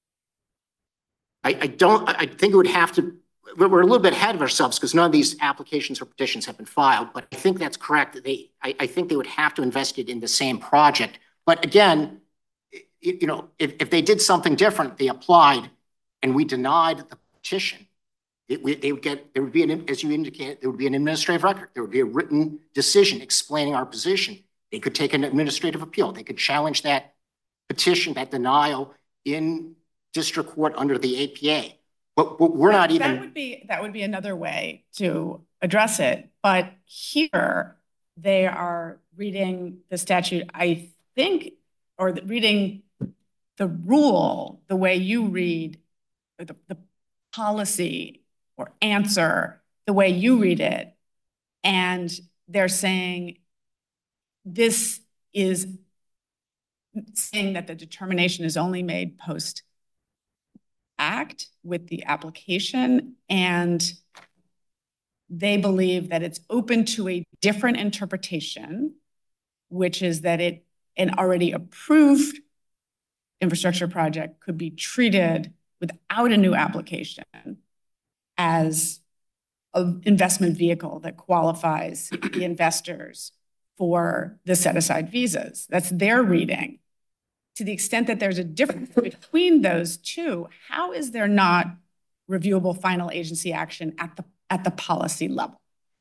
I think it would have to, we're a little bit ahead of ourselves because none of these applications or petitions have been filed, but I think that's correct. I think they would have to invest it in the same project. But again, if they did something different, they applied and we denied the petition, there would be, as you indicated, there would be an administrative record. There would be a written decision explaining our position. They could take an administrative appeal. They could challenge that petition, that denial in district court under the APA. But we're not even. That would be another way to address it. But here they are reading the statute, I think, or reading the rule the way you read the policy or answer the way you read it. And they're saying this is saying that the determination is only made post act with the application, and they believe that it's open to a different interpretation, which is that an already approved infrastructure project could be treated without a new application as an investment vehicle that qualifies the investors for the set-aside visas. That's their reading. To the extent that there's a difference between those two, how is there not reviewable final agency action at the policy level?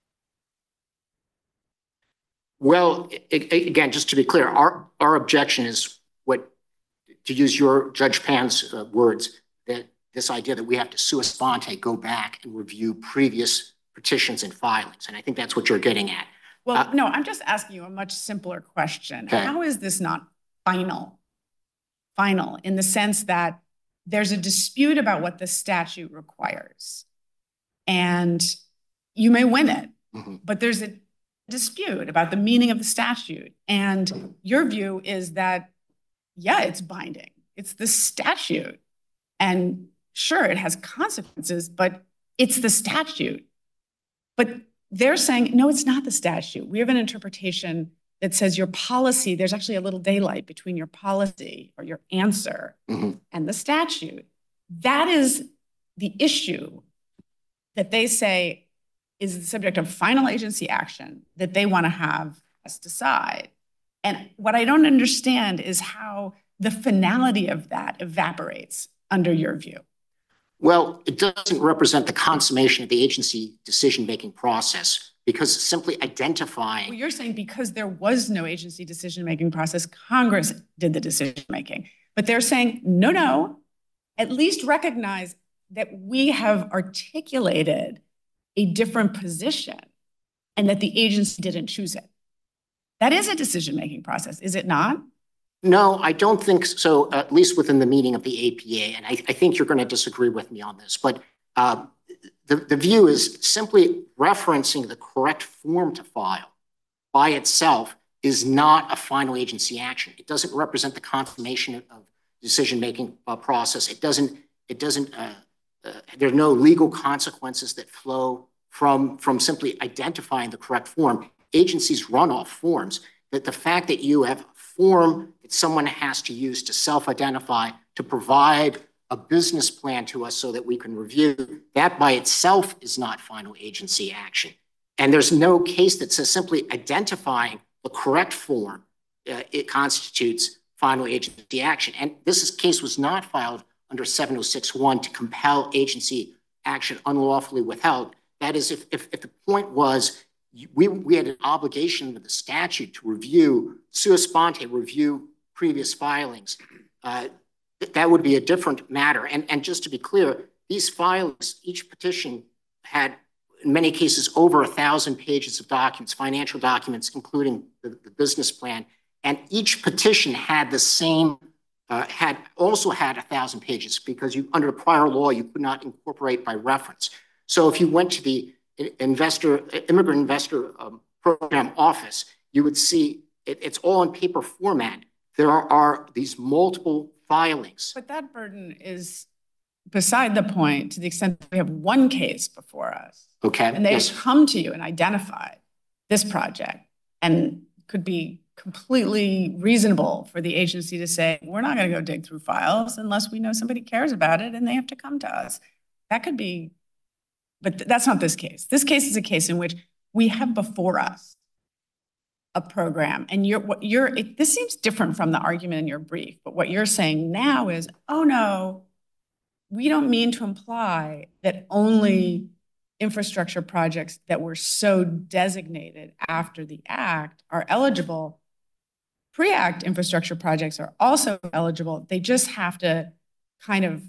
Well, again, just to be clear, our objection is to use your Judge Pan's words, that this idea that we have to sua sponte, go back and review previous petitions and filings. And I think that's what you're getting at. Well, no, I'm just asking you a much simpler question. Okay. How is this not final in the sense that there's a dispute about what the statute requires and you may win it, but there's a dispute about the meaning of the statute. And your view is that, yeah, it's binding. It's the statute. And sure, it has consequences, but it's the statute. But they're saying, no, it's not the statute. We have an interpretation that says your policy, there's actually a little daylight between your policy or your answer and the statute. That is the issue that they say is the subject of final agency action that they want to have us decide. And what I don't understand is how the finality of that evaporates under your view. Well, it doesn't represent the consummation of the agency decision-making process because simply identifying. Well, you're saying because there was no agency decision-making process, Congress did the decision-making. But they're saying, no, at least recognize that we have articulated a different position and that the agency didn't choose it. That is a decision-making process, is it not? No, I don't think so, at least within the meaning of the APA. And I think you're going to disagree with me on this. But the view is simply referencing the correct form to file by itself is not a final agency action. It doesn't represent the confirmation of decision-making process. There are no legal consequences that flow from simply identifying the correct form. Agencies run off forms. That the fact that you have a form that someone has to use to self-identify, to provide a business plan to us so that we can review, that by itself is not final agency action. And there's no case that says simply identifying the correct form, it constitutes final agency action. And this case was not filed under 706(1) to compel agency action unlawfully withheld. That is, if the point was, we had an obligation under the statute to review, sua sponte, review previous filings. That would be a different matter. And just to be clear, these filings, each petition had, in many cases, over 1,000 pages of documents, financial documents, including the business plan. And each petition had the same, also had 1,000 pages because under the prior law, you could not incorporate by reference. So if you went to the immigrant investor program office, you would see it's all in paper format. There are these multiple filings. But that burden is beside the point to the extent that we have one case before us. Okay. And they've come to you and identified this project, and could be completely reasonable for the agency to say, we're not going to go dig through files unless we know somebody cares about it and they have to come to us. That could be. But that's not this case. This case is a case in which we have before us a program, and this seems different from the argument in your brief, but what you're saying now is, oh no, we don't mean to imply that only infrastructure projects that were so designated after the act are eligible. Pre-act infrastructure projects are also eligible. They just have to kind of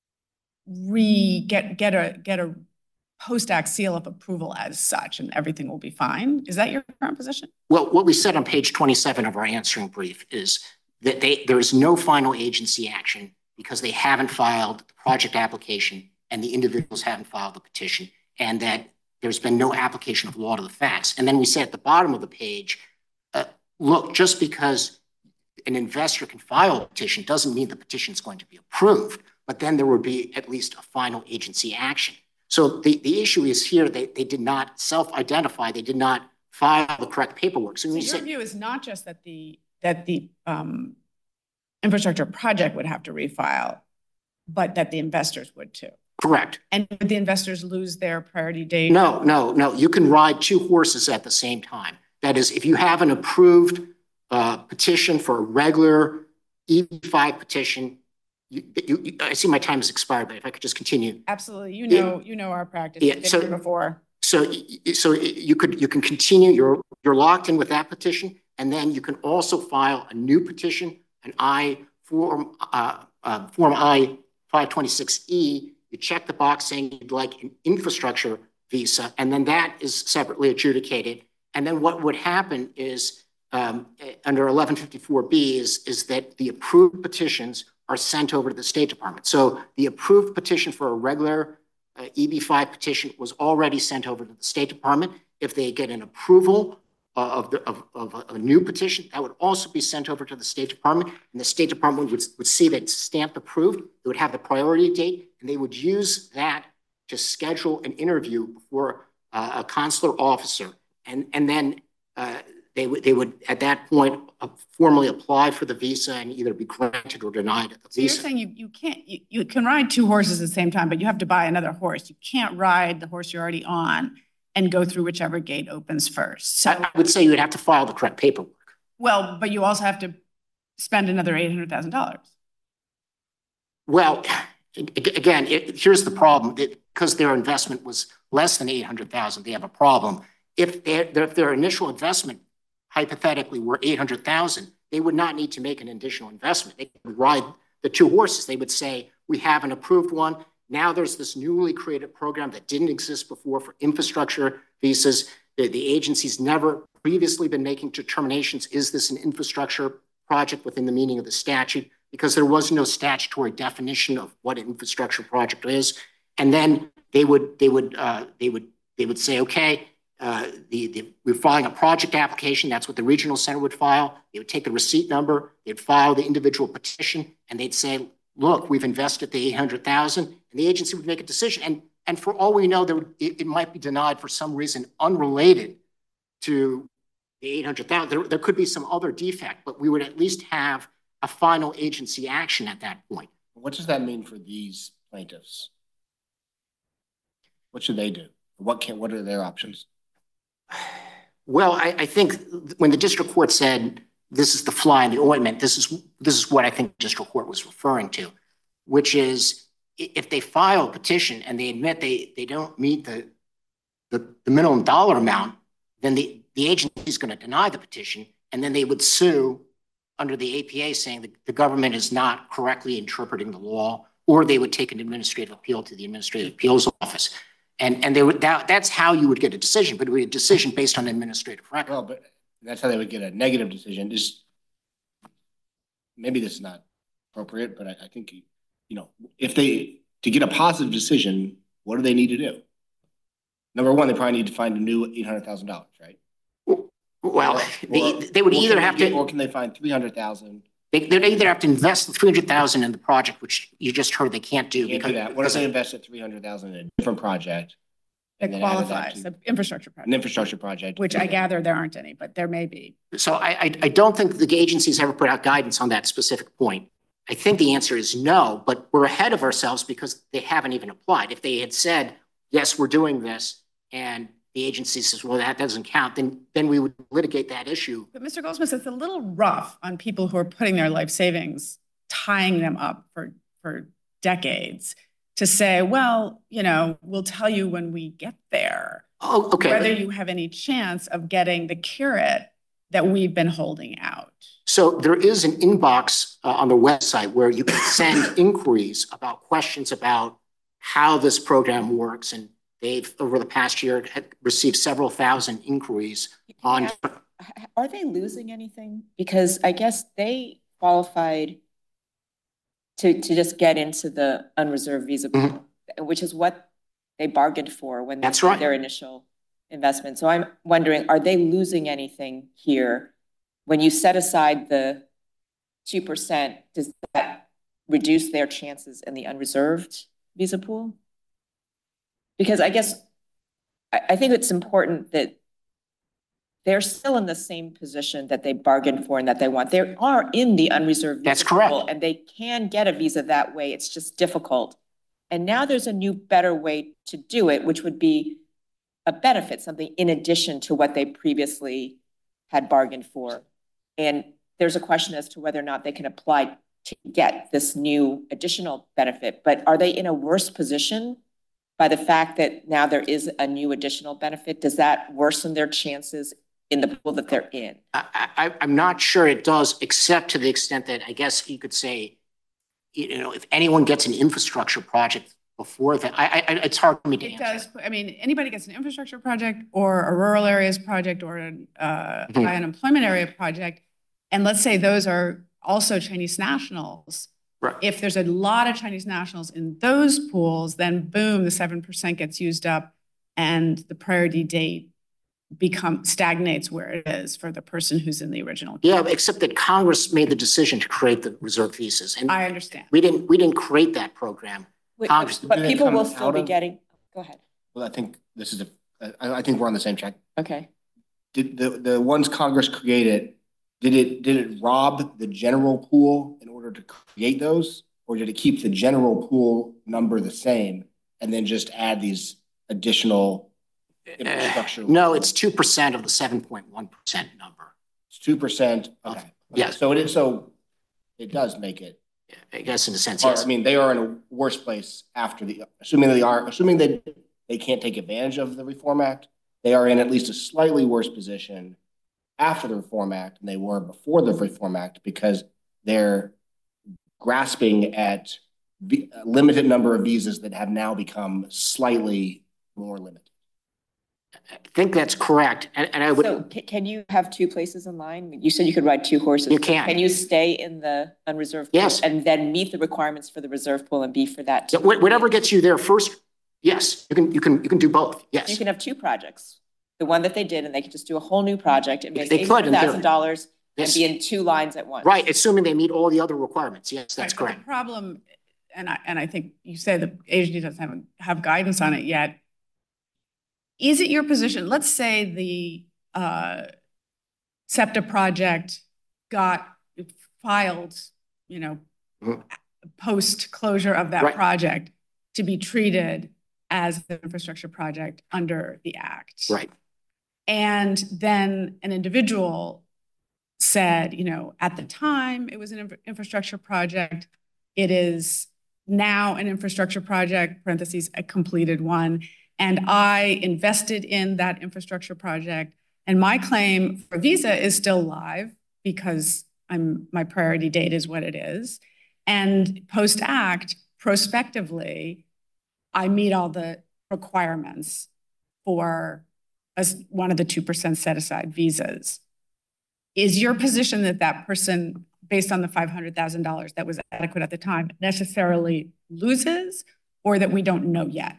get a post-act seal of approval as such, and everything will be fine. Is that your current position? Well, what we said on page 27 of our answering brief is that there is no final agency action because they haven't filed the project application and the individuals haven't filed the petition, and that there's been no application of law to the facts. And then we say at the bottom of the page, look, just because an investor can file a petition doesn't mean the petition is going to be approved, but then there would be at least a final agency action. So the issue is here, they did not self-identify, they did not file the correct paperwork. So your view is not just that the infrastructure project would have to refile, but that the investors would too. Correct. And would the investors lose their priority date? No. You can ride two horses at the same time. That is, if you have an approved petition for a regular EB-5 petition, I see my time has expired, but if I could just continue. Absolutely. You know our practice. Yeah. So before. So you can continue. You're locked in with that petition, and then you can also file a new petition, an Form I-526E. You check the box saying you'd like an infrastructure visa, and then that is separately adjudicated. And then what would happen is under 1154B is that the approved petitions are sent over to the State Department. So the approved petition for a regular EB-5 petition was already sent over to the State Department. If they get an approval of a new petition, that would also be sent over to the State Department, and the State Department would see that it's stamped approved. It would have the priority date, and they would use that to schedule an interview before a consular officer, and then they would at that point formally apply for the visa and either be granted or denied the visa. You're saying you can ride two horses at the same time, but you have to buy another horse. You can't ride the horse you're already on and go through whichever gate opens first. So I would say you would have to file the correct paperwork. Well, but you also have to spend another $800,000. Well, again, here's the problem. Because their investment was less than 800,000, they have a problem. If their initial investment hypothetically were 800,000, they would not need to make an additional investment. They could ride the two horses. They would say, we have an approved one. Now there's this newly created program that didn't exist before for infrastructure visas. The agency's never previously been making determinations. Is this an infrastructure project within the meaning of the statute? Because there was no statutory definition of what an infrastructure project is. And then they would say, okay, we're filing a project application. That's what the regional center would file. They would take the receipt number, they'd file the individual petition, and they'd say, look, we've invested the 800,000, and the agency would make a decision. And for all we know, it might be denied for some reason unrelated to the 800,000. There could be some other defect, but we would at least have a final agency action at that point. What does that mean for these plaintiffs? What should they do? What are their options? Well, I think when the district court said this is the fly in the ointment, this is what I think the district court was referring to, which is if they file a petition and they admit they don't meet the minimum dollar amount, then the agency is going to deny the petition, and then they would sue under the APA saying that the government is not correctly interpreting the law, or they would take an administrative appeal to the Administrative Appeals Office. And they would, that's how you would get a decision, but it would be a decision based on administrative record. Well, but that's how they would get a negative decision. Maybe this is not appropriate, but I think, if to get a positive decision, what do they need to do? Number one, they probably need to find a new $800,000, right? Well, they would either have to, or can they find 300,000? They'd either have to invest the 300,000 in the project, which you just heard they can't do. Can't do that. What if they invested 300,000 in a different project? That qualifies, an infrastructure project. An infrastructure project. Which I gather there aren't any, but there may be. So I don't think the agency's ever put out guidance on that specific point. I think the answer is no, but we're ahead of ourselves because they haven't even applied. If they had said, yes, we're doing this, and the agency says, well, that doesn't count, then we would litigate that issue. But Mr. Goldsmith, it's a little rough on people who are putting their life savings, tying them up for decades, to say, well, we'll tell you when we get there. Oh, okay. Whether you have any chance of getting the carrot that we've been holding out. So there is an inbox on the website where you can send inquiries about questions about how this program works, and they've, over the past year, had received several thousand inquiries on. Yeah. Are they losing anything? Because I guess they qualified to just get into the unreserved visa pool, which is what they bargained for when they did their initial investment. So I'm wondering, are they losing anything here? When you set aside the 2%, does that reduce their chances in the unreserved visa pool? Because I guess I think it's important that they're still in the same position that they bargained for and that they want. They are in the unreserved visa pool, and they can get a visa that way. It's just difficult. And now there's a new, better way to do it, which would be a benefit, something in addition to what they previously had bargained for. And there's a question as to whether or not they can apply to get this new additional benefit. But are they in a worse position by the fact that now there is a new additional benefit? Does that worsen their chances in the pool that they're in? I'm not sure it does, except to the extent that I guess you could say, if anyone gets an infrastructure project before that, it's hard for me to answer. It does. I mean, anybody gets an infrastructure project or a rural areas project or a high unemployment area project, and let's say those are also Chinese nationals. Right. If there's a lot of Chinese nationals in those pools, then boom, the 7% gets used up and the priority date stagnates where it is for the person who's in the original. Yeah, except that Congress made the decision to create the reserve visas. And I understand. We didn't create that program. Congress, but people will still be getting, go ahead. Well, I think I think we're on the same track. Okay. Did the ones Congress created, did it rob the general pool in order to create those, or did it keep the general pool number the same and then just add these additional infrastructure? No, it's 2% of the 7.1% number. It's 2%. Okay. Yes. So it is. So it does make it I guess in a sense, Or, yes. I mean, they are in a worse place after assuming they can't take advantage of the Reform Act, they are in at least a slightly worse position after the Reform Act than they were before the Reform Act because they're grasping at a limited number of visas that have now become slightly more limited. I think that's correct. And I would. So can you have two places in line? You said you could ride two horses. You can. Can you stay in the unreserved Yes. pool and then meet the requirements for the reserve pool and be for that? Yeah, whatever gets you there first. Yes, you can do both. Yes. You can have two projects. The one that they did, and they could just do a whole new project and make They could, and $800,000 and Yes. be in two lines at once. Right, assuming they meet all the other requirements. Yes, that's Right, but correct. the problem, and I think you say the agency doesn't have guidance on it yet. Is it your position? Let's say the SEPTA project got filed, post closure of that Right. project to be treated as an infrastructure project under the Act. Right. And then an individual said, at the time it was an infrastructure project. It is now an infrastructure project, parentheses, a completed one. And I invested in that infrastructure project. And my claim for visa is still live because my priority date is what it is. And post-act, prospectively, I meet all the requirements for one of the 2% set-aside visas. Is your position that that person, based on the $500,000 that was adequate at the time, necessarily loses, or that we don't know yet?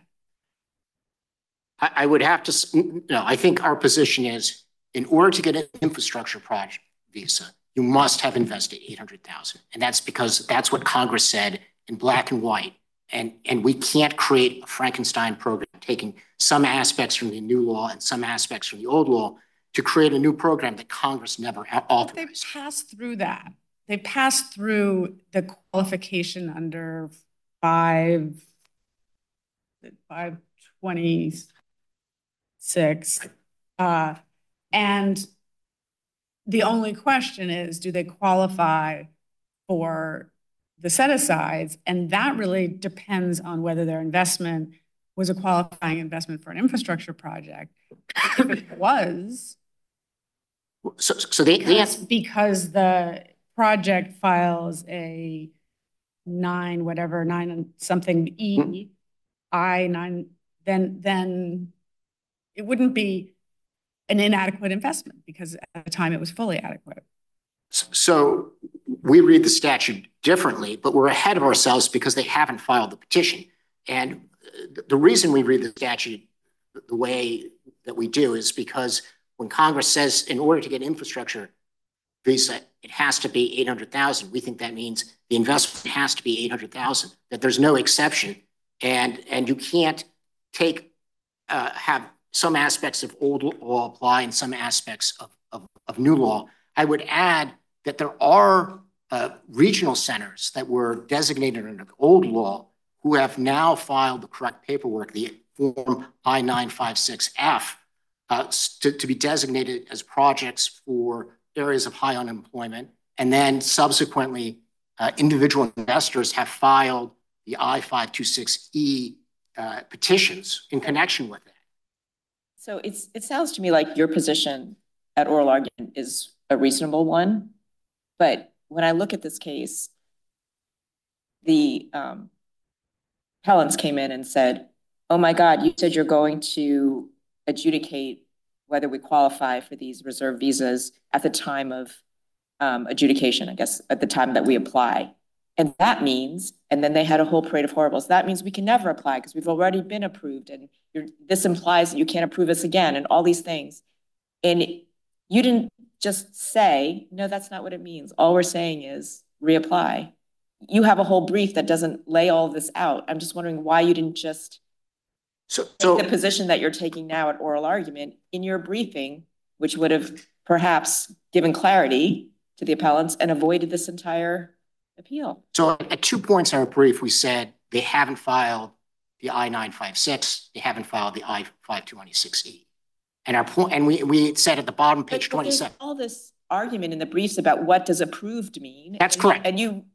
I would have to, no, I think our position is in order to get an infrastructure project visa, you must have invested $800,000. And that's because that's what Congress said in black and white. And we can't create a Frankenstein program taking some aspects from the new law and some aspects from the old law to create a new program that Congress never authorized. They've passed through that. They passed through the qualification under 526. And the only question is, do they qualify for the set-asides? And that really depends on whether their investment was a qualifying investment for an infrastructure project. If it was, So because the project files a 9 something E, I-9, then it wouldn't be an inadequate investment because at the time it was fully adequate. So we read the statute differently, but we're ahead of ourselves because they haven't filed the petition. And the reason we read the statute the way that we do is because when Congress says in order to get infrastructure visa, it has to be $800,000. We think that means the investment has to be $800,000, that there's no exception. And you can't have some aspects of old law apply and some aspects of new law. I would add that there are regional centers that were designated under the old law who have now filed the correct paperwork, the form I-956F, to be designated as projects for areas of high unemployment. And then subsequently, individual investors have filed the I-526E petitions in connection with it. So it sounds to me like your position at oral argument is a reasonable one. But when I look at this case, the appellants came in and said, oh my God, you said you're going to adjudicate whether we qualify for these reserve visas at the time of adjudication, I guess, at the time that we apply. And that means, and then they had a whole parade of horribles. That means we can never apply because we've already been approved. And this implies that you can't approve us again and all these things. And you didn't just say, no, that's not what it means. All we're saying is reapply. You have a whole brief that doesn't lay all this out. I'm just wondering why you didn't just take the position that you're taking now at oral argument in your briefing, which would have perhaps given clarity to the appellants and avoided this entire appeal. So at 2 points in our brief, we said they haven't filed the I-956, they haven't filed the I-526E. And our point, and we said at the bottom, page 27. All this argument in the briefs about what does approved mean. That's correct. And you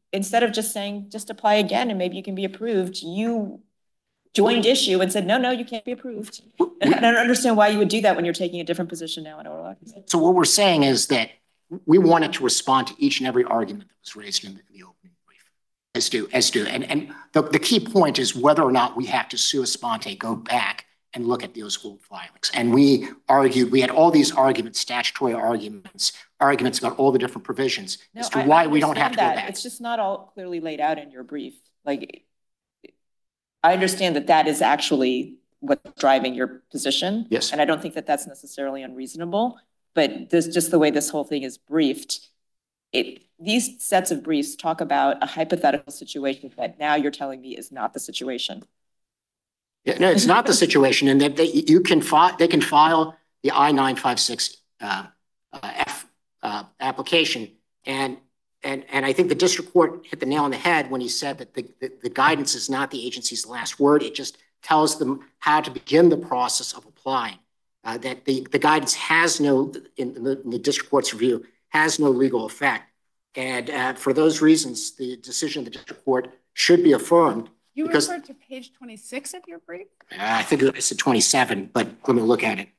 instead of just saying, just apply again and maybe you can be approved, you joined issue and said, no, you can't be approved. And I don't understand why you would do that when you're taking a different position now in oral argument. So what we're saying is that we wanted to respond to each and every argument that was raised in the opening brief, and the key point is whether or not we have to sua sponte, go back and look at those old filings. And we argued, we had all these arguments, statutory arguments about all the different provisions as to why we don't have to go back. It's just not all clearly laid out in your brief. Like, I understand that that is actually what's driving your position. Yes. And I don't think that that's necessarily unreasonable, but this, just the way this whole thing is briefed, these sets of briefs talk about a hypothetical situation that now you're telling me is not the situation. Yeah, no, it's not the situation, and that they can file the I-956 F application, and I think the district court hit the nail on the head when he said that the guidance is not the agency's last word. It just tells them how to begin the process of applying. That the guidance has no, in the district court's review, has no legal effect, and for those reasons, the decision of the district court should be affirmed. You referred to page 26 of your brief? I think I said 27, but let me look at it.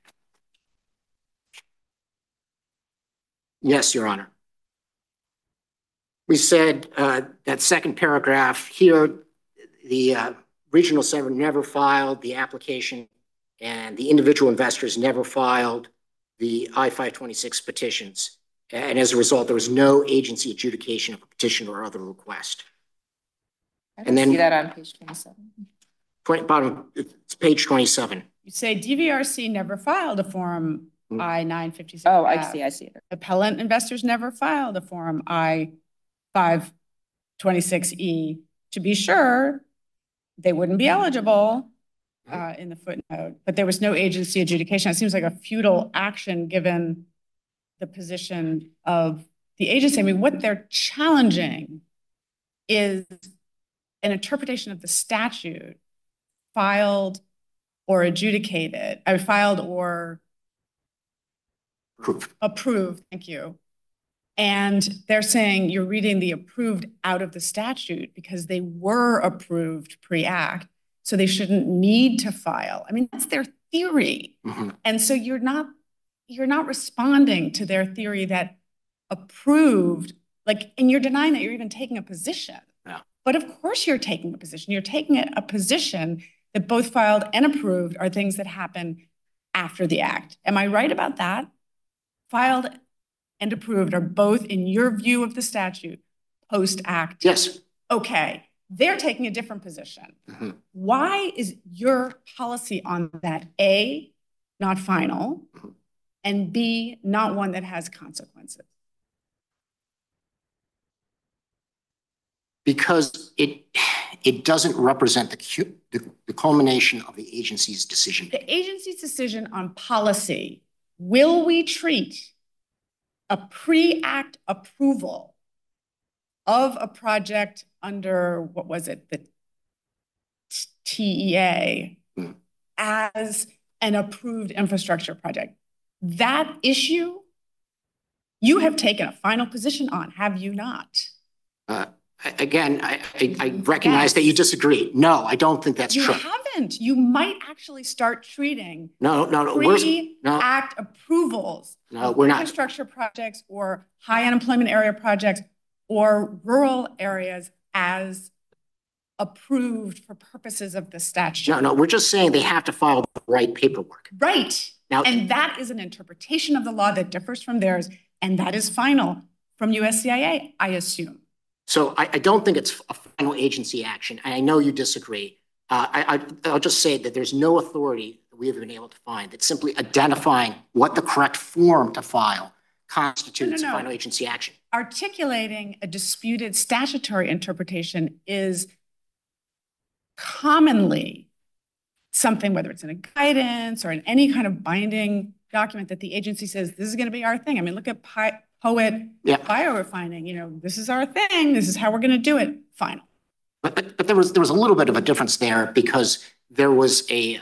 Yes, Your Honor. We said that second paragraph here, the regional center never filed the application and the individual investors never filed the I-526 petitions. And as a result, there was no agency adjudication of a petition or other request. And then see that on page 27. Bottom, it's page 27. You say DVRC never filed a form I-956. Oh, I see it. Appellant investors never filed a form I-526E. To be sure, they wouldn't be eligible in the footnote, but there was no agency adjudication. It seems like a futile action given the position of the agency. I mean, what they're challenging is an interpretation of the statute filed or adjudicated, filed or approved, thank you. And they're saying you're reading the approved out of the statute because they were approved pre-act, so they shouldn't need to file. I mean, that's their theory. Mm-hmm. And so you're not responding to their theory that approved, and you're denying that you're even taking a position. Yeah. But of course you're taking a position. You're taking a position that both filed and approved are things that happen after the act. Am I right about that? Filed and approved are both, in your view of the statute, post-act? Yes. Okay. They're taking a different position. Mm-hmm. Why is your policy on that, A, not final, mm-hmm. and B, not one that has consequences? Because it doesn't represent the culmination of the agency's decision. The agency's decision on policy, will we treat a pre-act approval of a project under, what was it, the TEA, as an approved infrastructure project? That issue, you have taken a final position on, have you not? Again, I recognize that you disagree. No, I don't think that's true. You haven't. You might actually start treating no pre-act approvals of we're not. Infrastructure projects or high unemployment area projects or rural areas as approved for purposes of the statute. No, we're just saying they have to file the right paperwork. Right. Now, and that is an interpretation of the law that differs from theirs, and that is final from USCIA, I assume. So I don't think it's a final agency action, and I know you disagree. I'll just say that there's no authority that we have been able to find that's simply identifying what the correct form to file constitutes a final agency action. Articulating a disputed statutory interpretation is commonly something, whether it's in a guidance or in any kind of binding document that the agency says, this is going to be our thing. I mean, look at Poet biorefining, this is our thing. This is how we're going to do it. Final. But there was a little bit of a difference there because there was the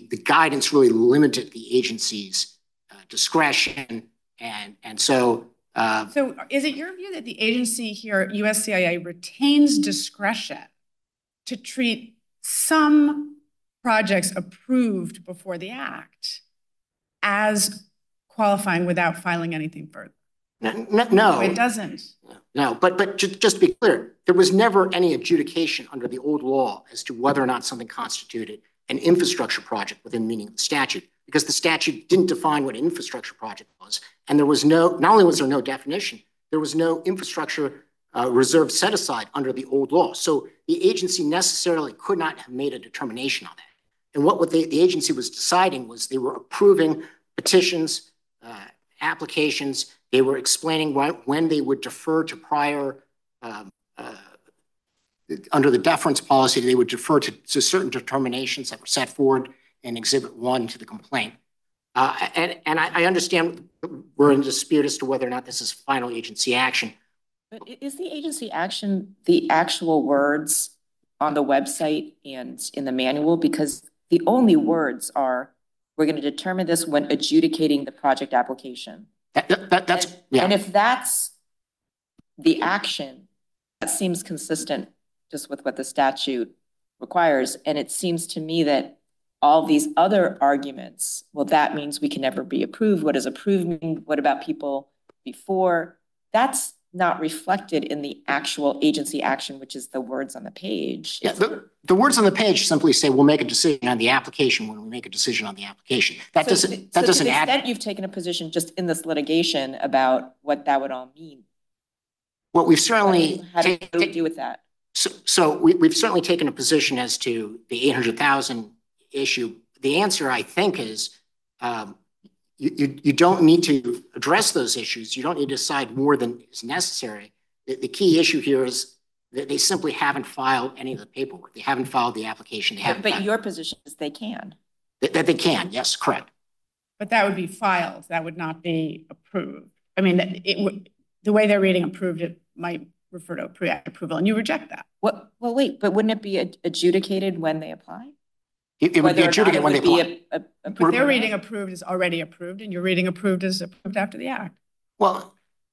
guidance really limited the agency's discretion, and so So is it your view that the agency here, USCIA, retains discretion to treat some projects approved before the act as qualifying without filing anything further? No. It doesn't. No, but just to be clear, there was never any adjudication under the old law as to whether or not something constituted an infrastructure project within the meaning of the statute, because the statute didn't define what an infrastructure project was. And there was not only was there no definition, there was no infrastructure reserve set aside under the old law. So the agency necessarily could not have made a determination on that. And what the agency was deciding was they were approving petitions, applications. They were explaining when they would defer to prior, under the deference policy, they would defer to certain determinations that were set forward in Exhibit 1 to the complaint. And I understand we're in dispute as to whether or not this is final agency action. But is the agency action the actual words on the website and in the manual? Because the only words are, we're going to determine this when adjudicating the project application. And if that's the action, that seems consistent just with what the statute requires. And it seems to me that all these other arguments, well, that means we can never be approved. What does approved mean? What about people before? That's not reflected in the actual agency action, which is the words on the page. Yeah, the words on the page simply say we'll make a decision on the application when we make a decision on the application. That doesn't add. To the extent you've taken a position just in this litigation about what that would all mean. Well, we've certainly how do you do with that? So we've certainly taken a position as to the 800,000 issue. The answer, I think, is you don't need to address those issues. You don't need to decide more than is necessary. The key issue here is that they simply haven't filed any of the paperwork. They haven't filed the application. But your position is they can. That they can, yes, correct. But that would be filed. That would not be approved. I mean, the way they're reading approved, it might refer to approval, and you reject that. Well, wait, but wouldn't it be adjudicated when they apply? It would be adjudicated when they apply. But their reading approved is already approved, and your reading approved is approved after the act. Well,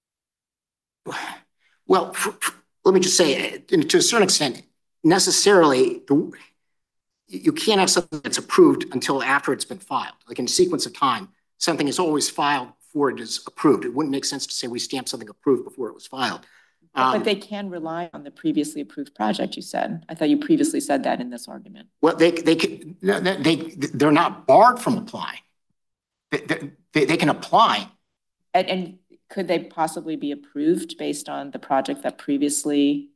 let me just say, to a certain extent, necessarily, you can't have something that's approved until after it's been filed. Like in a sequence of time, something is always filed before it is approved. It wouldn't make sense to say we stamped something approved before it was filed. But they can rely on the previously approved project, you said. I thought you previously said that in this argument. Well, they're not barred from applying. They can apply. And could they possibly be approved based on the project that previously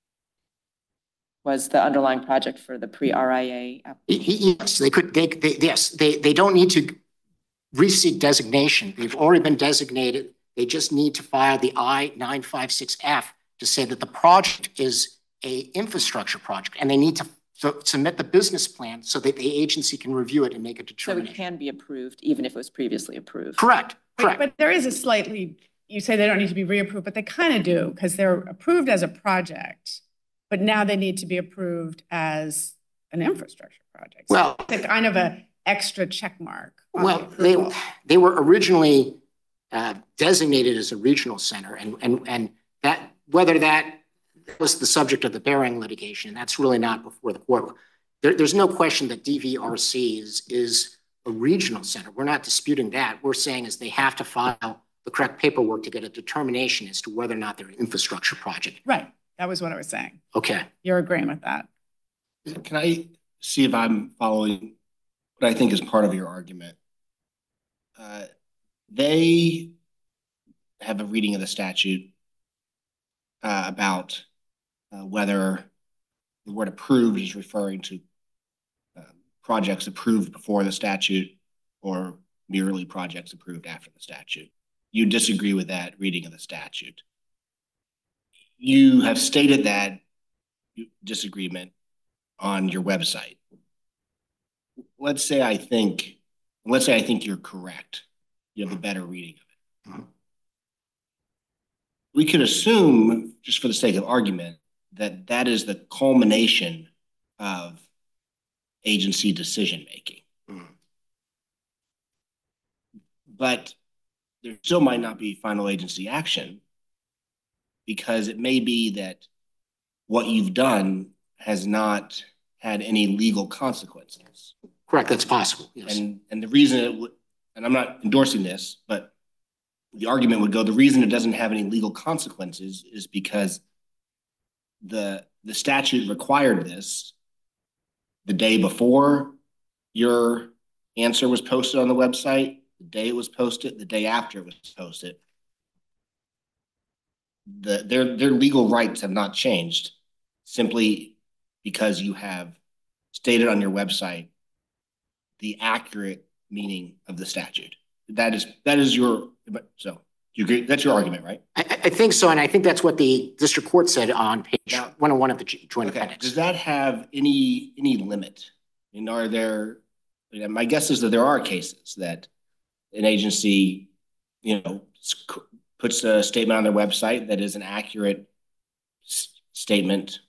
was the underlying project for the pre-RIA application? Yes, they could. They don't need to reseek designation. They've already been designated. They just need to file the I-956F to say that the project is an infrastructure project, and they need to submit the business plan so that the agency can review it and make a determination. So it can be approved even if it was previously approved. Correct. But there is a slightly, you say they don't need to be reapproved, but they kind of do, because they're approved as a project, but now they need to be approved as an infrastructure project. So well, it's kind of an extra check mark. Well, they were originally designated as a regional center, and that whether that was the subject of the Bering litigation, that's really not before the court. There's no question that DVRC is a regional center. We're not disputing that. We're saying is they have to file the correct paperwork to get a determination as to whether or not they're an infrastructure project. Right. That was what I was saying. Okay. You're agreeing with that. Can I see if I'm following what I think is part of your argument? They have a reading of the statute about whether the word approved is referring to projects approved before the statute or merely projects approved after the statute. You disagree with that reading of the statute. You have stated that disagreement on your website. Let's say I think you're correct. You have a better reading of it. Mm-hmm. We could assume, just for the sake of argument, that that is the culmination of agency decision-making. Mm-hmm. But there still might not be final agency action because it may be that what you've done has not had any legal consequences. Correct, that's possible, yes. And the reason it would, and I'm not endorsing this, but the argument would go, the reason it doesn't have any legal consequences is because the statute required this the day before your answer was posted on the website, the day it was posted, the day after it was posted. Their legal rights have not changed simply because you have stated on your website the accurate meaning of the statute. That is your, so you agree? That's your argument, right? I think so, and I think that's what the district court said on page 101 of the joint appendix. Does that have any limit? I mean, are there, my guess is that there are cases that an agency, puts a statement on their website that is an accurate statement,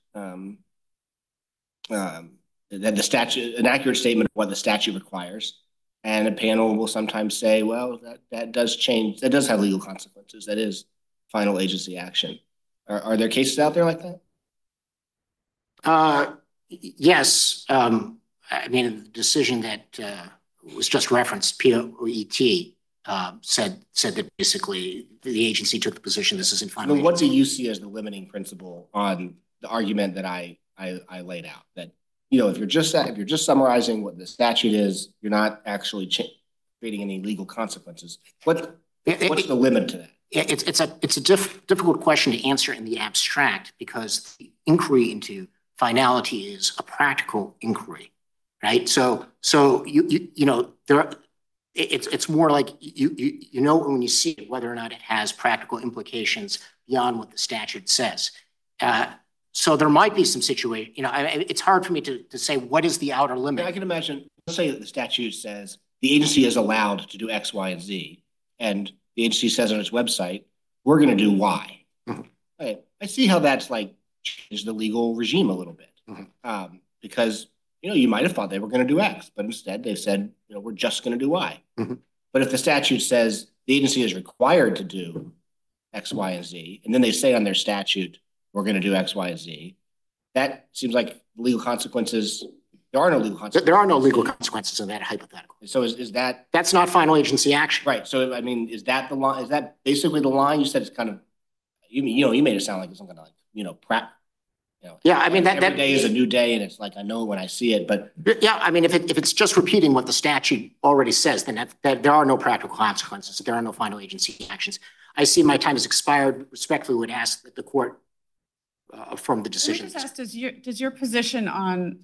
that the statute, an accurate statement of what the statute requires. And a panel will sometimes say, well, that does change, that does have legal consequences. That is final agency action. Are there cases out there like that? Yes. I mean, the decision that was just referenced, POET, said that basically the agency took the position this isn't final. What do you see as the limiting principle on the argument that I laid out? That if you're just summarizing what the statute is, you're not actually creating any legal consequences. What's the limit to that? It's a difficult question to answer in the abstract because the inquiry into finality is a practical inquiry, right? So it's more like when you see it whether or not it has practical implications beyond what the statute says. So there might be some situation, it's hard for me to say what is the outer limit. I can imagine, let's say that the statute says the agency is allowed to do X, Y, and Z, and the agency says on its website, we're going to do Y. Mm-hmm. Right. I see how that's changed the legal regime a little bit. Mm-hmm. Because, you might have thought they were going to do X, but instead they've said, we're just going to do Y. Mm-hmm. But if the statute says the agency is required to do X, Y, and Z, and then they say on their statute, we're going to do X, Y, and Z, that seems like legal consequences. There are no legal consequences. There are no legal consequences in that hypothetical. So is that... That's not final agency action. Right. So, I mean, is that the line? Is that basically the line? You said it's kind of, you made it sound like it's some kind of prep. Yeah, I mean, every day is a new day, and it's like, I know when I see it, but... Yeah, I mean, if it's just repeating what the statute already says, then that there are no practical consequences. There are no final agency actions. I see my time has expired. Respectfully would ask that the court affirm the decision. Let me just ask, does your position on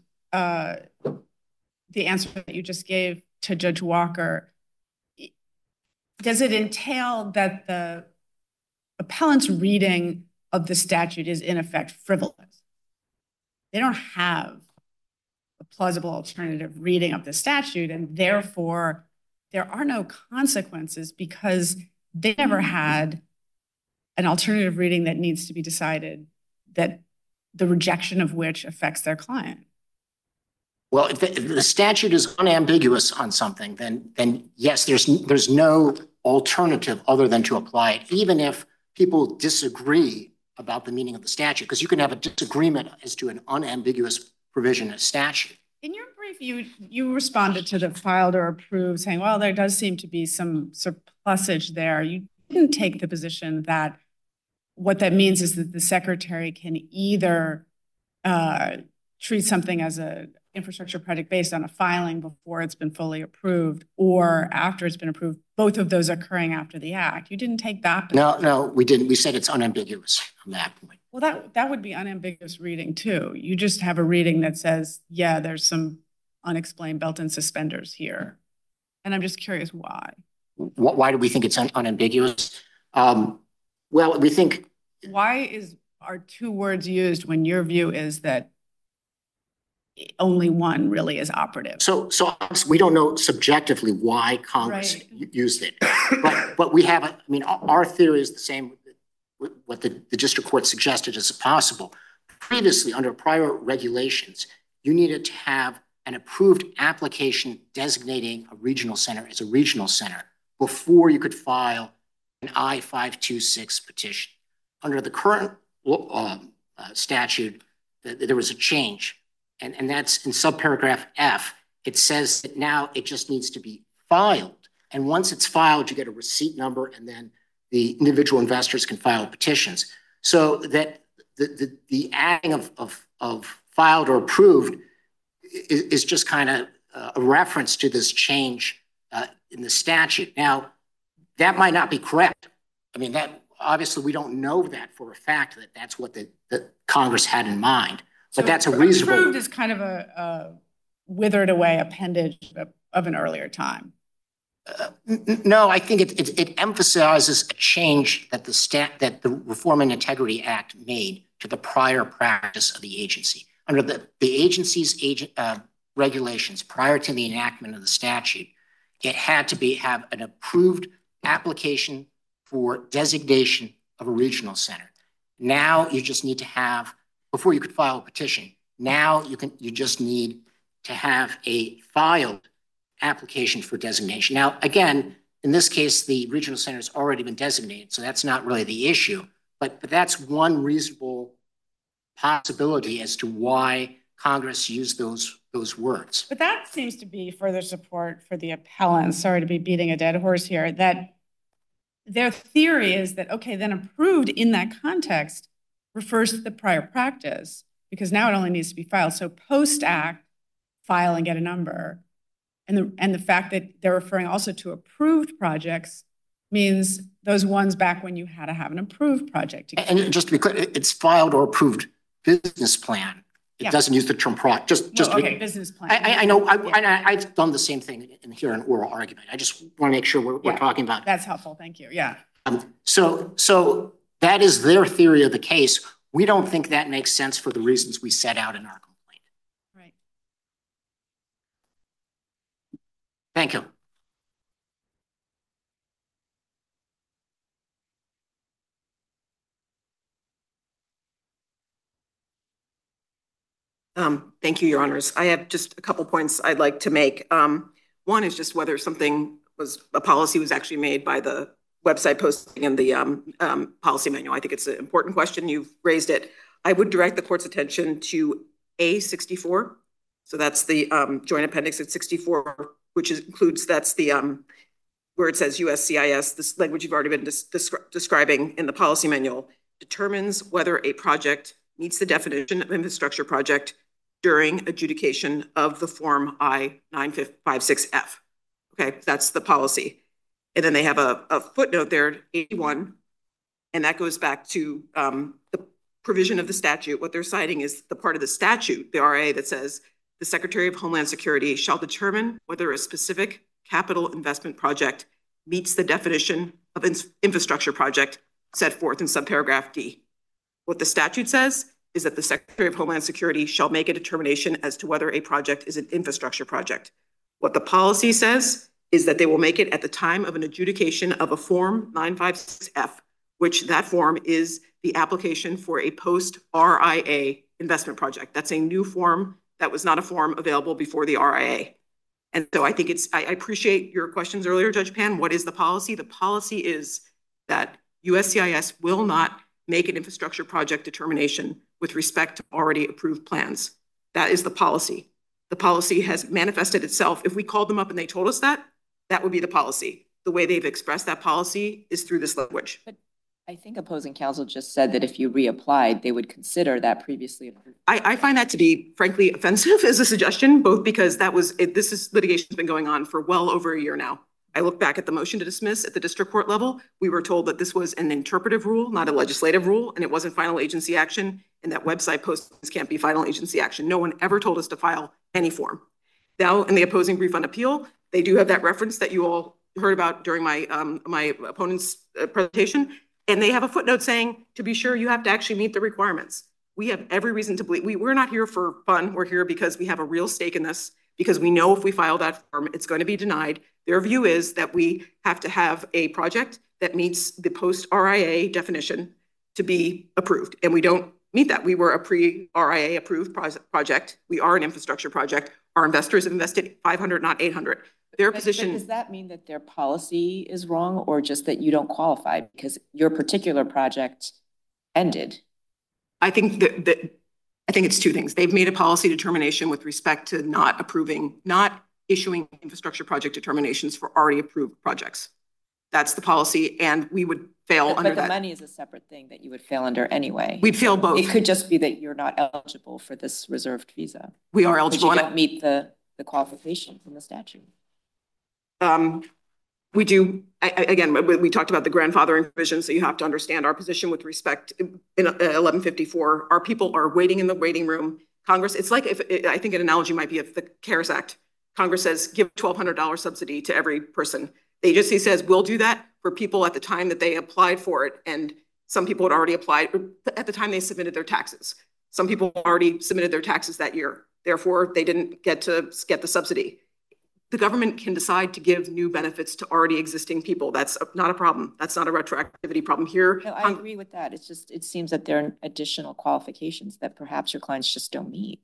the answer that you just gave to Judge Walker, does it entail that the appellant's reading of the statute is in effect frivolous? They don't have a plausible alternative reading of the statute, and therefore there are no consequences because they never had an alternative reading that needs to be decided, that the rejection of which affects their client. Well, if the statute is unambiguous on something, then yes, there's no alternative other than to apply it, even if people disagree about the meaning of the statute, because you can have a disagreement as to an unambiguous provision of statute. In your brief, you responded to the filed or approved, saying, well, there does seem to be some surplusage there. You didn't take the position that what that means is that the secretary can either treat something as an infrastructure project based on a filing before it's been fully approved or after it's been approved, both of those occurring after the act. You didn't take that position. No, we didn't. We said it's unambiguous from that point. Well, that would be unambiguous reading too. You just have a reading that says, yeah, there's some unexplained belt and suspenders here. And I'm just curious why. Why do we think it's unambiguous? Well, we think... Why are two words used when your view is that only one really is operative? So we don't know subjectively why Congress used it. But we have, our theory is the same, what the district court suggested as possible. Previously, under prior regulations, you needed to have an approved application designating a regional center as a regional center before you could file an I-526 petition. Under the current statute, there was a change, and that's in subparagraph F. It says that now it just needs to be filed. And once it's filed, you get a receipt number, and then the individual investors can file petitions. So that the adding of filed or approved is just kind of a reference to this change in the statute. Now, that might not be correct. I mean, that obviously we don't know that for a fact that that's what the Congress had in mind, but so that's a reasonable. Approved is kind of a withered away appendage of an earlier time. No, I think it emphasizes a change that the Reform and Integrity Act made to the prior practice of the agency. Under the agency's regulations prior to the enactment of the statute, it had to have an approved application for designation of a regional center. Now you just need to have, before you could file a petition, now you just need to have a filed application for designation. Now, again, in this case, the regional center has already been designated, so that's not really the issue, but that's one reasonable possibility as to why Congress used those words. But that seems to be further support for the appellants. Sorry to be beating a dead horse here, that their theory is that, okay, then approved in that context refers to the prior practice because now it only needs to be filed. So post-act, file and get a number. And the fact that they're referring also to approved projects means those ones back when you had to have an approved project. And just to be clear, it's filed or approved business plan. It doesn't use the term project. Business plan. I know. I've done the same thing here in oral argument. I just want to make sure we're talking about. That's helpful. Thank you. Yeah. So that is their theory of the case. We don't think that makes sense for the reasons we set out in our complaint. Right. Thank you. Thank you, Your Honors. I have just a couple points I'd like to make. One is just whether a policy was actually made by the website posting in the policy manual. I think it's an important question. You've raised it. I would direct the court's attention to A64. So that's the joint appendix at 64, which includes, that's the where it says USCIS, this language you've already been describing in the policy manual, determines whether a project meets the definition of infrastructure project during adjudication of the Form I-956F. Okay, that's the policy. And then they have a footnote there, 81, and that goes back to the provision of the statute. What they're citing is the part of the statute, the RA, that says the Secretary of Homeland Security shall determine whether a specific capital investment project meets the definition of infrastructure project set forth in subparagraph D. What the statute says is that the Secretary of Homeland Security shall make a determination as to whether a project is an infrastructure project. What the policy says is that they will make it at the time of an adjudication of a Form 956F, which that form is the application for a post-RIA investment project. That's a new form. That was not a form available before the RIA. And so I think I appreciate your questions earlier, Judge Pan. What is the policy? The policy is that USCIS will not make an infrastructure project determination with respect to already approved plans. That is the policy. The policy has manifested itself. If we called them up and they told us that, that would be the policy. The way they've expressed that policy is through this language. But I think opposing counsel just said that if you reapplied, they would consider that previously approved. I find that to be, frankly, offensive as a suggestion, both because this litigation has been going on for well over a year now. I look back at the motion to dismiss at the district court level. We were told that this was an interpretive rule, not a legislative rule, and it wasn't final agency action, and that website postings can't be final agency action. No one ever told us to file any form. Now, in the opposing brief on appeal, they do have that reference that you all heard about during my opponent's presentation, and they have a footnote saying, to be sure, you have to actually meet the requirements. We have every reason to believe, we're not here for fun. We're here because we have a real stake in this, because we know if we file that form, it's going to be denied. Their view is that we have to have a project that meets the post-RIA definition to be approved. And we don't meet that. We were a pre-RIA approved project. We are an infrastructure project. Our investors have invested $500, not $800. their But position. does that mean that their policy is wrong or just that you don't qualify because your particular project ended? I think I think it's two things. They've made a policy determination with respect to not issuing infrastructure project determinations for already approved projects. That's the policy, and we would fail under that. But the money is a separate thing that you would fail under anyway. We'd fail both. It could just be that you're not eligible for this reserved visa. We are But eligible. you don't meet the qualifications in the statute. We do, again, we talked about the grandfathering provision, so you have to understand our position with respect in 1154. Our people are waiting in the waiting room. Congress, it's like I think an analogy might be if the CARES Act, Congress says give $1,200 subsidy to every person. The agency says we'll do that for people at the time that they applied for it, and some people had already applied at the time they submitted their taxes. Some people already submitted their taxes that year. Therefore, they didn't get the subsidy. The government can decide to give new benefits to already existing people. That's not a problem. That's not a retroactivity problem here. No, I agree with that. It's just, it seems that there are additional qualifications that perhaps your clients just don't meet.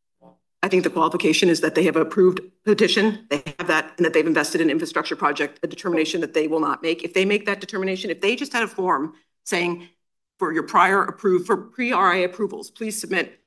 I think the qualification is that they have approved petition, they have that, and that they've invested in infrastructure project, a determination that they will not make. If they make that determination, if they just had a form saying for your for pre-RIA approvals, please submit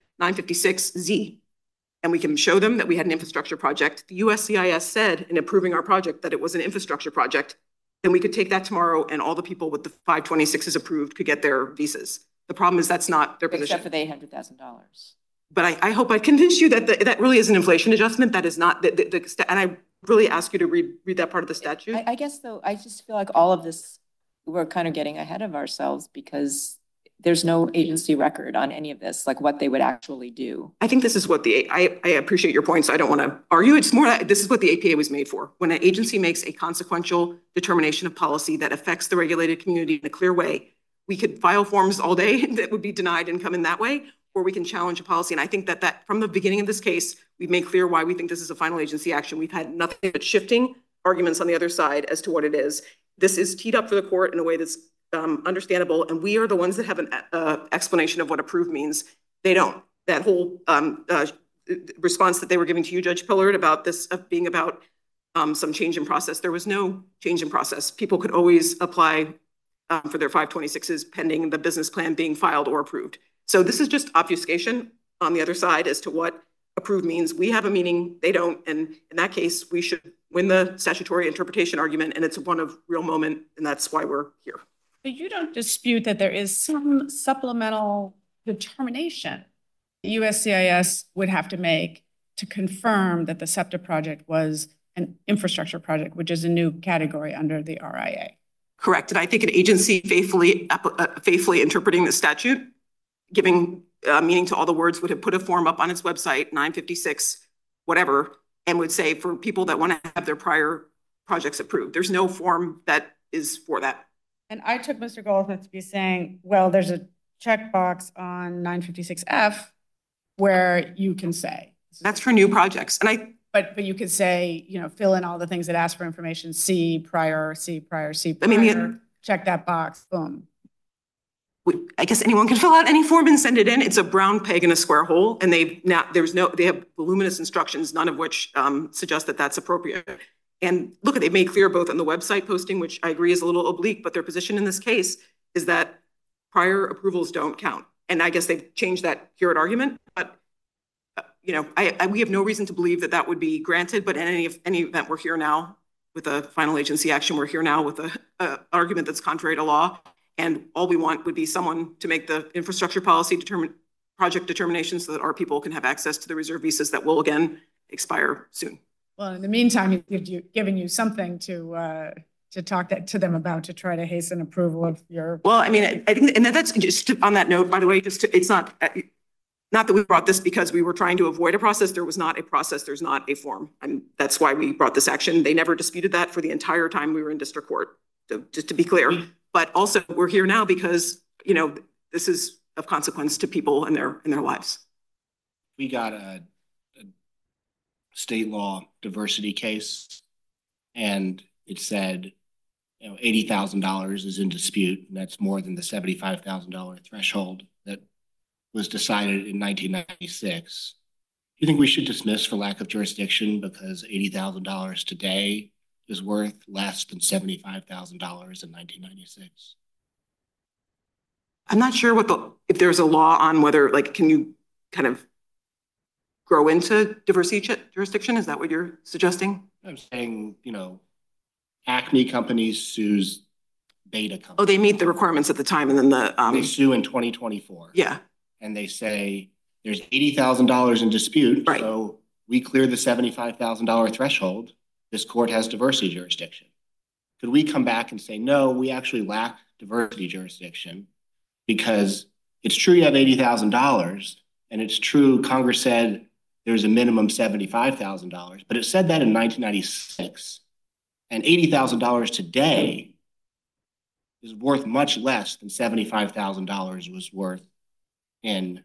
956Z, and we can show them that we had an infrastructure project. The USCIS said in approving our project that it was an infrastructure project, then we could take that tomorrow and all the people with the 526s approved could get their visas. The problem is that's not their position. Except for the $800,000. But I hope I convinced you that that really is an inflation adjustment. That is not, and I really ask you to read that part of the statute. I guess though, I just feel like all of this, we're kind of getting ahead of ourselves because there's no agency record on any of this, like what they would actually do. I think this is what I appreciate your point, so I don't want to argue. It's more that this is what the APA was made for. When an agency makes a consequential determination of policy that affects the regulated community in a clear way, we could file forms all day that would be denied and come in that way, or we can challenge a policy. And I think that from the beginning of this case, we've made clear why we think this is a final agency action. We've had nothing but shifting arguments on the other side as to what it is. This is teed up for the court in a way that's understandable, and we are the ones that have an explanation of what approved means. They don't. That whole response that they were giving to you, Judge Pillard, about this being about some change in process, there was no change in process. People could always apply for their 526s pending the business plan being filed or approved. So this is just obfuscation on the other side as to what approved means. We have a meaning, they don't, and in that case, we should win the statutory interpretation argument, and it's one of real moment, and that's why we're here. But you don't dispute that there is some supplemental determination USCIS would have to make to confirm that the SEPTA project was an infrastructure project, which is a new category under the RIA. Correct. And I think an agency faithfully interpreting the statute, giving meaning to all the words, would have put a form up on its website, 956, whatever, and would say for people that want to have their prior projects approved. There's no form that is for that. And I took Mr. Goldsmith to be saying, well, there's a checkbox on 956F where you can say. That's for new projects. And But you could say, you know, fill in all the things that ask for information, C prior, I mean, check that box, boom. I guess anyone can fill out any form and send it in. It's a brown peg in a square hole, and they have voluminous instructions, none of which suggest that that's appropriate. And look, they've made clear both on the website posting, which I agree is a little oblique, but their position in this case is that prior approvals don't count. And I guess they've changed that here at argument, but you know, we have no reason to believe that that would be granted, but in any event, we're here now with a final agency action. We're here now with a argument that's contrary to law. And all we want would be someone to make the infrastructure policy project determination so that our people can have access to the reserve visas that will again expire soon. Well, in the meantime, he's given you something to talk to them about to try to hasten approval of your. Well, I mean, I think, and that's just on that note, by the way, it's not that we brought this because we were trying to avoid a process. There was not a process. There's not a form. And that's why we brought this action. They never disputed that for the entire time we were in district court, just to be clear. But also we're here now because, you know, this is of consequence to people in their lives. We got a state law diversity case, and it said, you know, $80,000 is in dispute, and that's more than the $75,000 threshold that was decided in 1996. you think we should dismiss for lack of jurisdiction because $80,000 today is worth less than $75,000 in 1996? I'm not sure if there's a law on whether, like, can you kind of grow into diversity jurisdiction? Is that what you're suggesting? I'm saying, Acme companies sues Beta companies. Oh, they meet the requirements at the time, and then they sue in 2024. Yeah. And they say there's $80,000 in dispute. Right. So we clear the $75,000 threshold. This court has diversity jurisdiction. Could we come back and say, no, we actually lack diversity jurisdiction because it's true you have $80,000 and it's true Congress said there's a minimum $75,000, but it said that in 1996, and $80,000 today is worth much less than $75,000 was worth in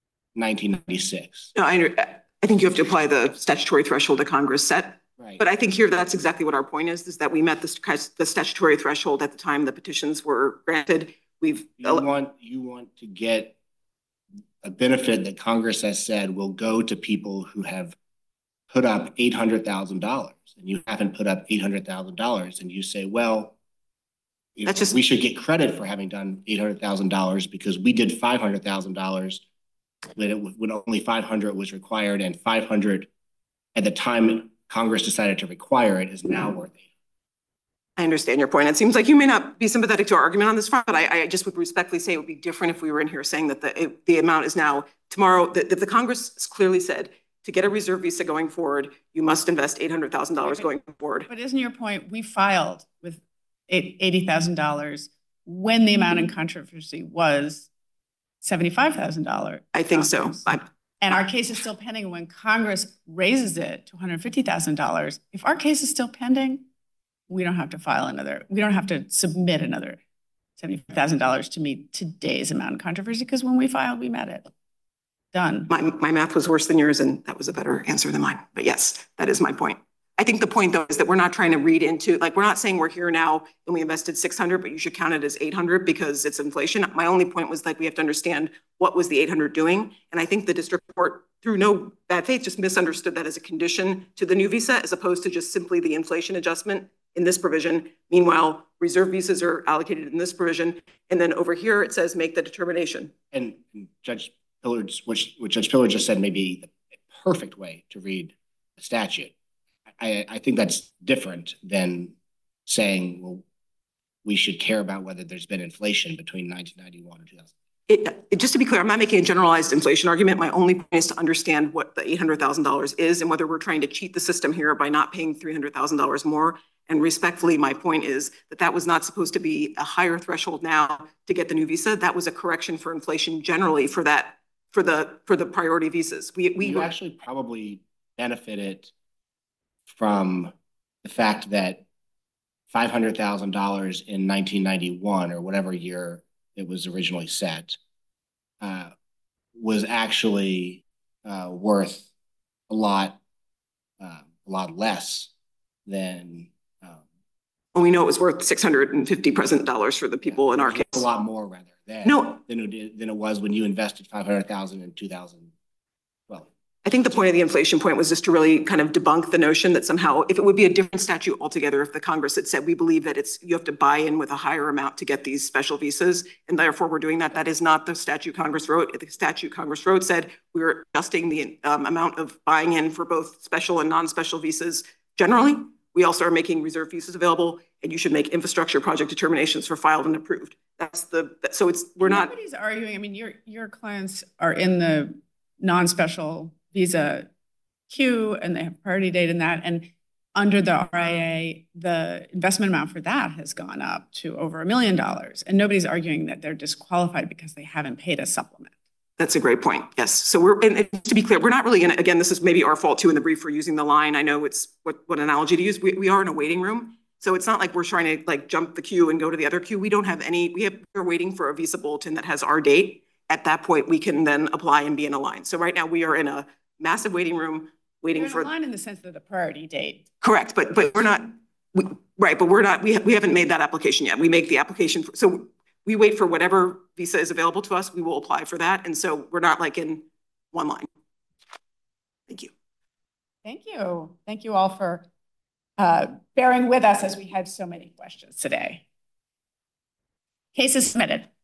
1996. No, I think you have to apply the statutory threshold that Congress set. Right. But I think here that's exactly what our point is that we met the statutory threshold at the time the petitions were granted. You want to get a benefit that Congress has said will go to people who have put up $800,000, and you haven't put up $800,000, and you say, well, we should get credit for having done $800,000 because we did $500,000 when only 500 was required, and 500 at the time Congress decided to require it is now worth it. I understand your point. It seems like you may not be sympathetic to our argument on this front, but I just would respectfully say it would be different if we were in here saying that the amount is now tomorrow, that the Congress clearly said to get a reserve visa going forward, you must invest $800,000 going forward. But isn't your point, we filed with $80,000 when the amount in controversy was $75,000? I think so. And our case is still pending. When Congress raises it to $150,000, if our case is still pending, we don't have to submit another $75,000 to meet today's amount in controversy, because when we filed, we met it. Done. My math was worse than yours, and that was a better answer than mine. But yes, that is my point. I think the point, though, is that we're not trying to read into, like, we're not saying we're here now and we invested 600, but you should count it as 800 because it's inflation. My only point was, like, we have to understand what was the 800 doing. And I think the district court, through no bad faith, just misunderstood that as a condition to the new visa, as opposed to just simply the inflation adjustment in this provision. Meanwhile, reserve visas are allocated in this provision. And then over here, it says make the determination. And Judge Pillard, what Judge Pillard just said may be the perfect way to read the statute. I think that's different than saying, well, we should care about whether there's been inflation between 1991 and 2000. Just to be clear, I'm not making a generalized inflation argument. My only point is to understand what the $800,000 is and whether we're trying to cheat the system here by not paying $300,000 more. And respectfully, my point is that was not supposed to be a higher threshold now to get the new visa. That was a correction for inflation generally for the priority visas. We actually probably benefited from the fact that $500,000 in 1991 or whatever year it was originally set was actually worth a lot less than. Well, we know it was worth $650 present dollars for the people in our case. A lot more rather than it was when you invested $500,000 in 2012. I think the point of the inflation point was just to really kind of debunk the notion that somehow, if it would be a different statute altogether, if the Congress had said, we believe that you have to buy in with a higher amount to get these special visas, and therefore we're doing that. That is not the statute Congress wrote. The statute Congress wrote said we were adjusting the amount of buying in for both special and non-special visas. Generally, we also are making reserve visas available, and you should make infrastructure project determinations for filed and approved. Nobody's arguing. I mean, your clients are in the non-special visa queue and they have priority date in that. And under the RIA, the investment amount for that has gone up to over $1 million. And nobody's arguing that they're disqualified because they haven't paid a supplement. That's a great point. Yes. So and to be clear, we're not really in, again, this is maybe our fault too in the brief for using the line. I know it's what analogy to use. We are in a waiting room. So it's not like we're trying to like jump the queue and go to the other queue. We don't have any, we're waiting for a visa bulletin that has our date. At that point, we can then apply and be in a line. So right now we are in a massive waiting room waiting for a line in the sense of the priority date. Correct. But we're not, right. But we're not, we haven't made that application yet. We make the application. So we wait for whatever visa is available to us. We will apply for that. And so we're not like in one line. Thank you. Thank you all for bearing with us as we had so many questions today. Case is submitted.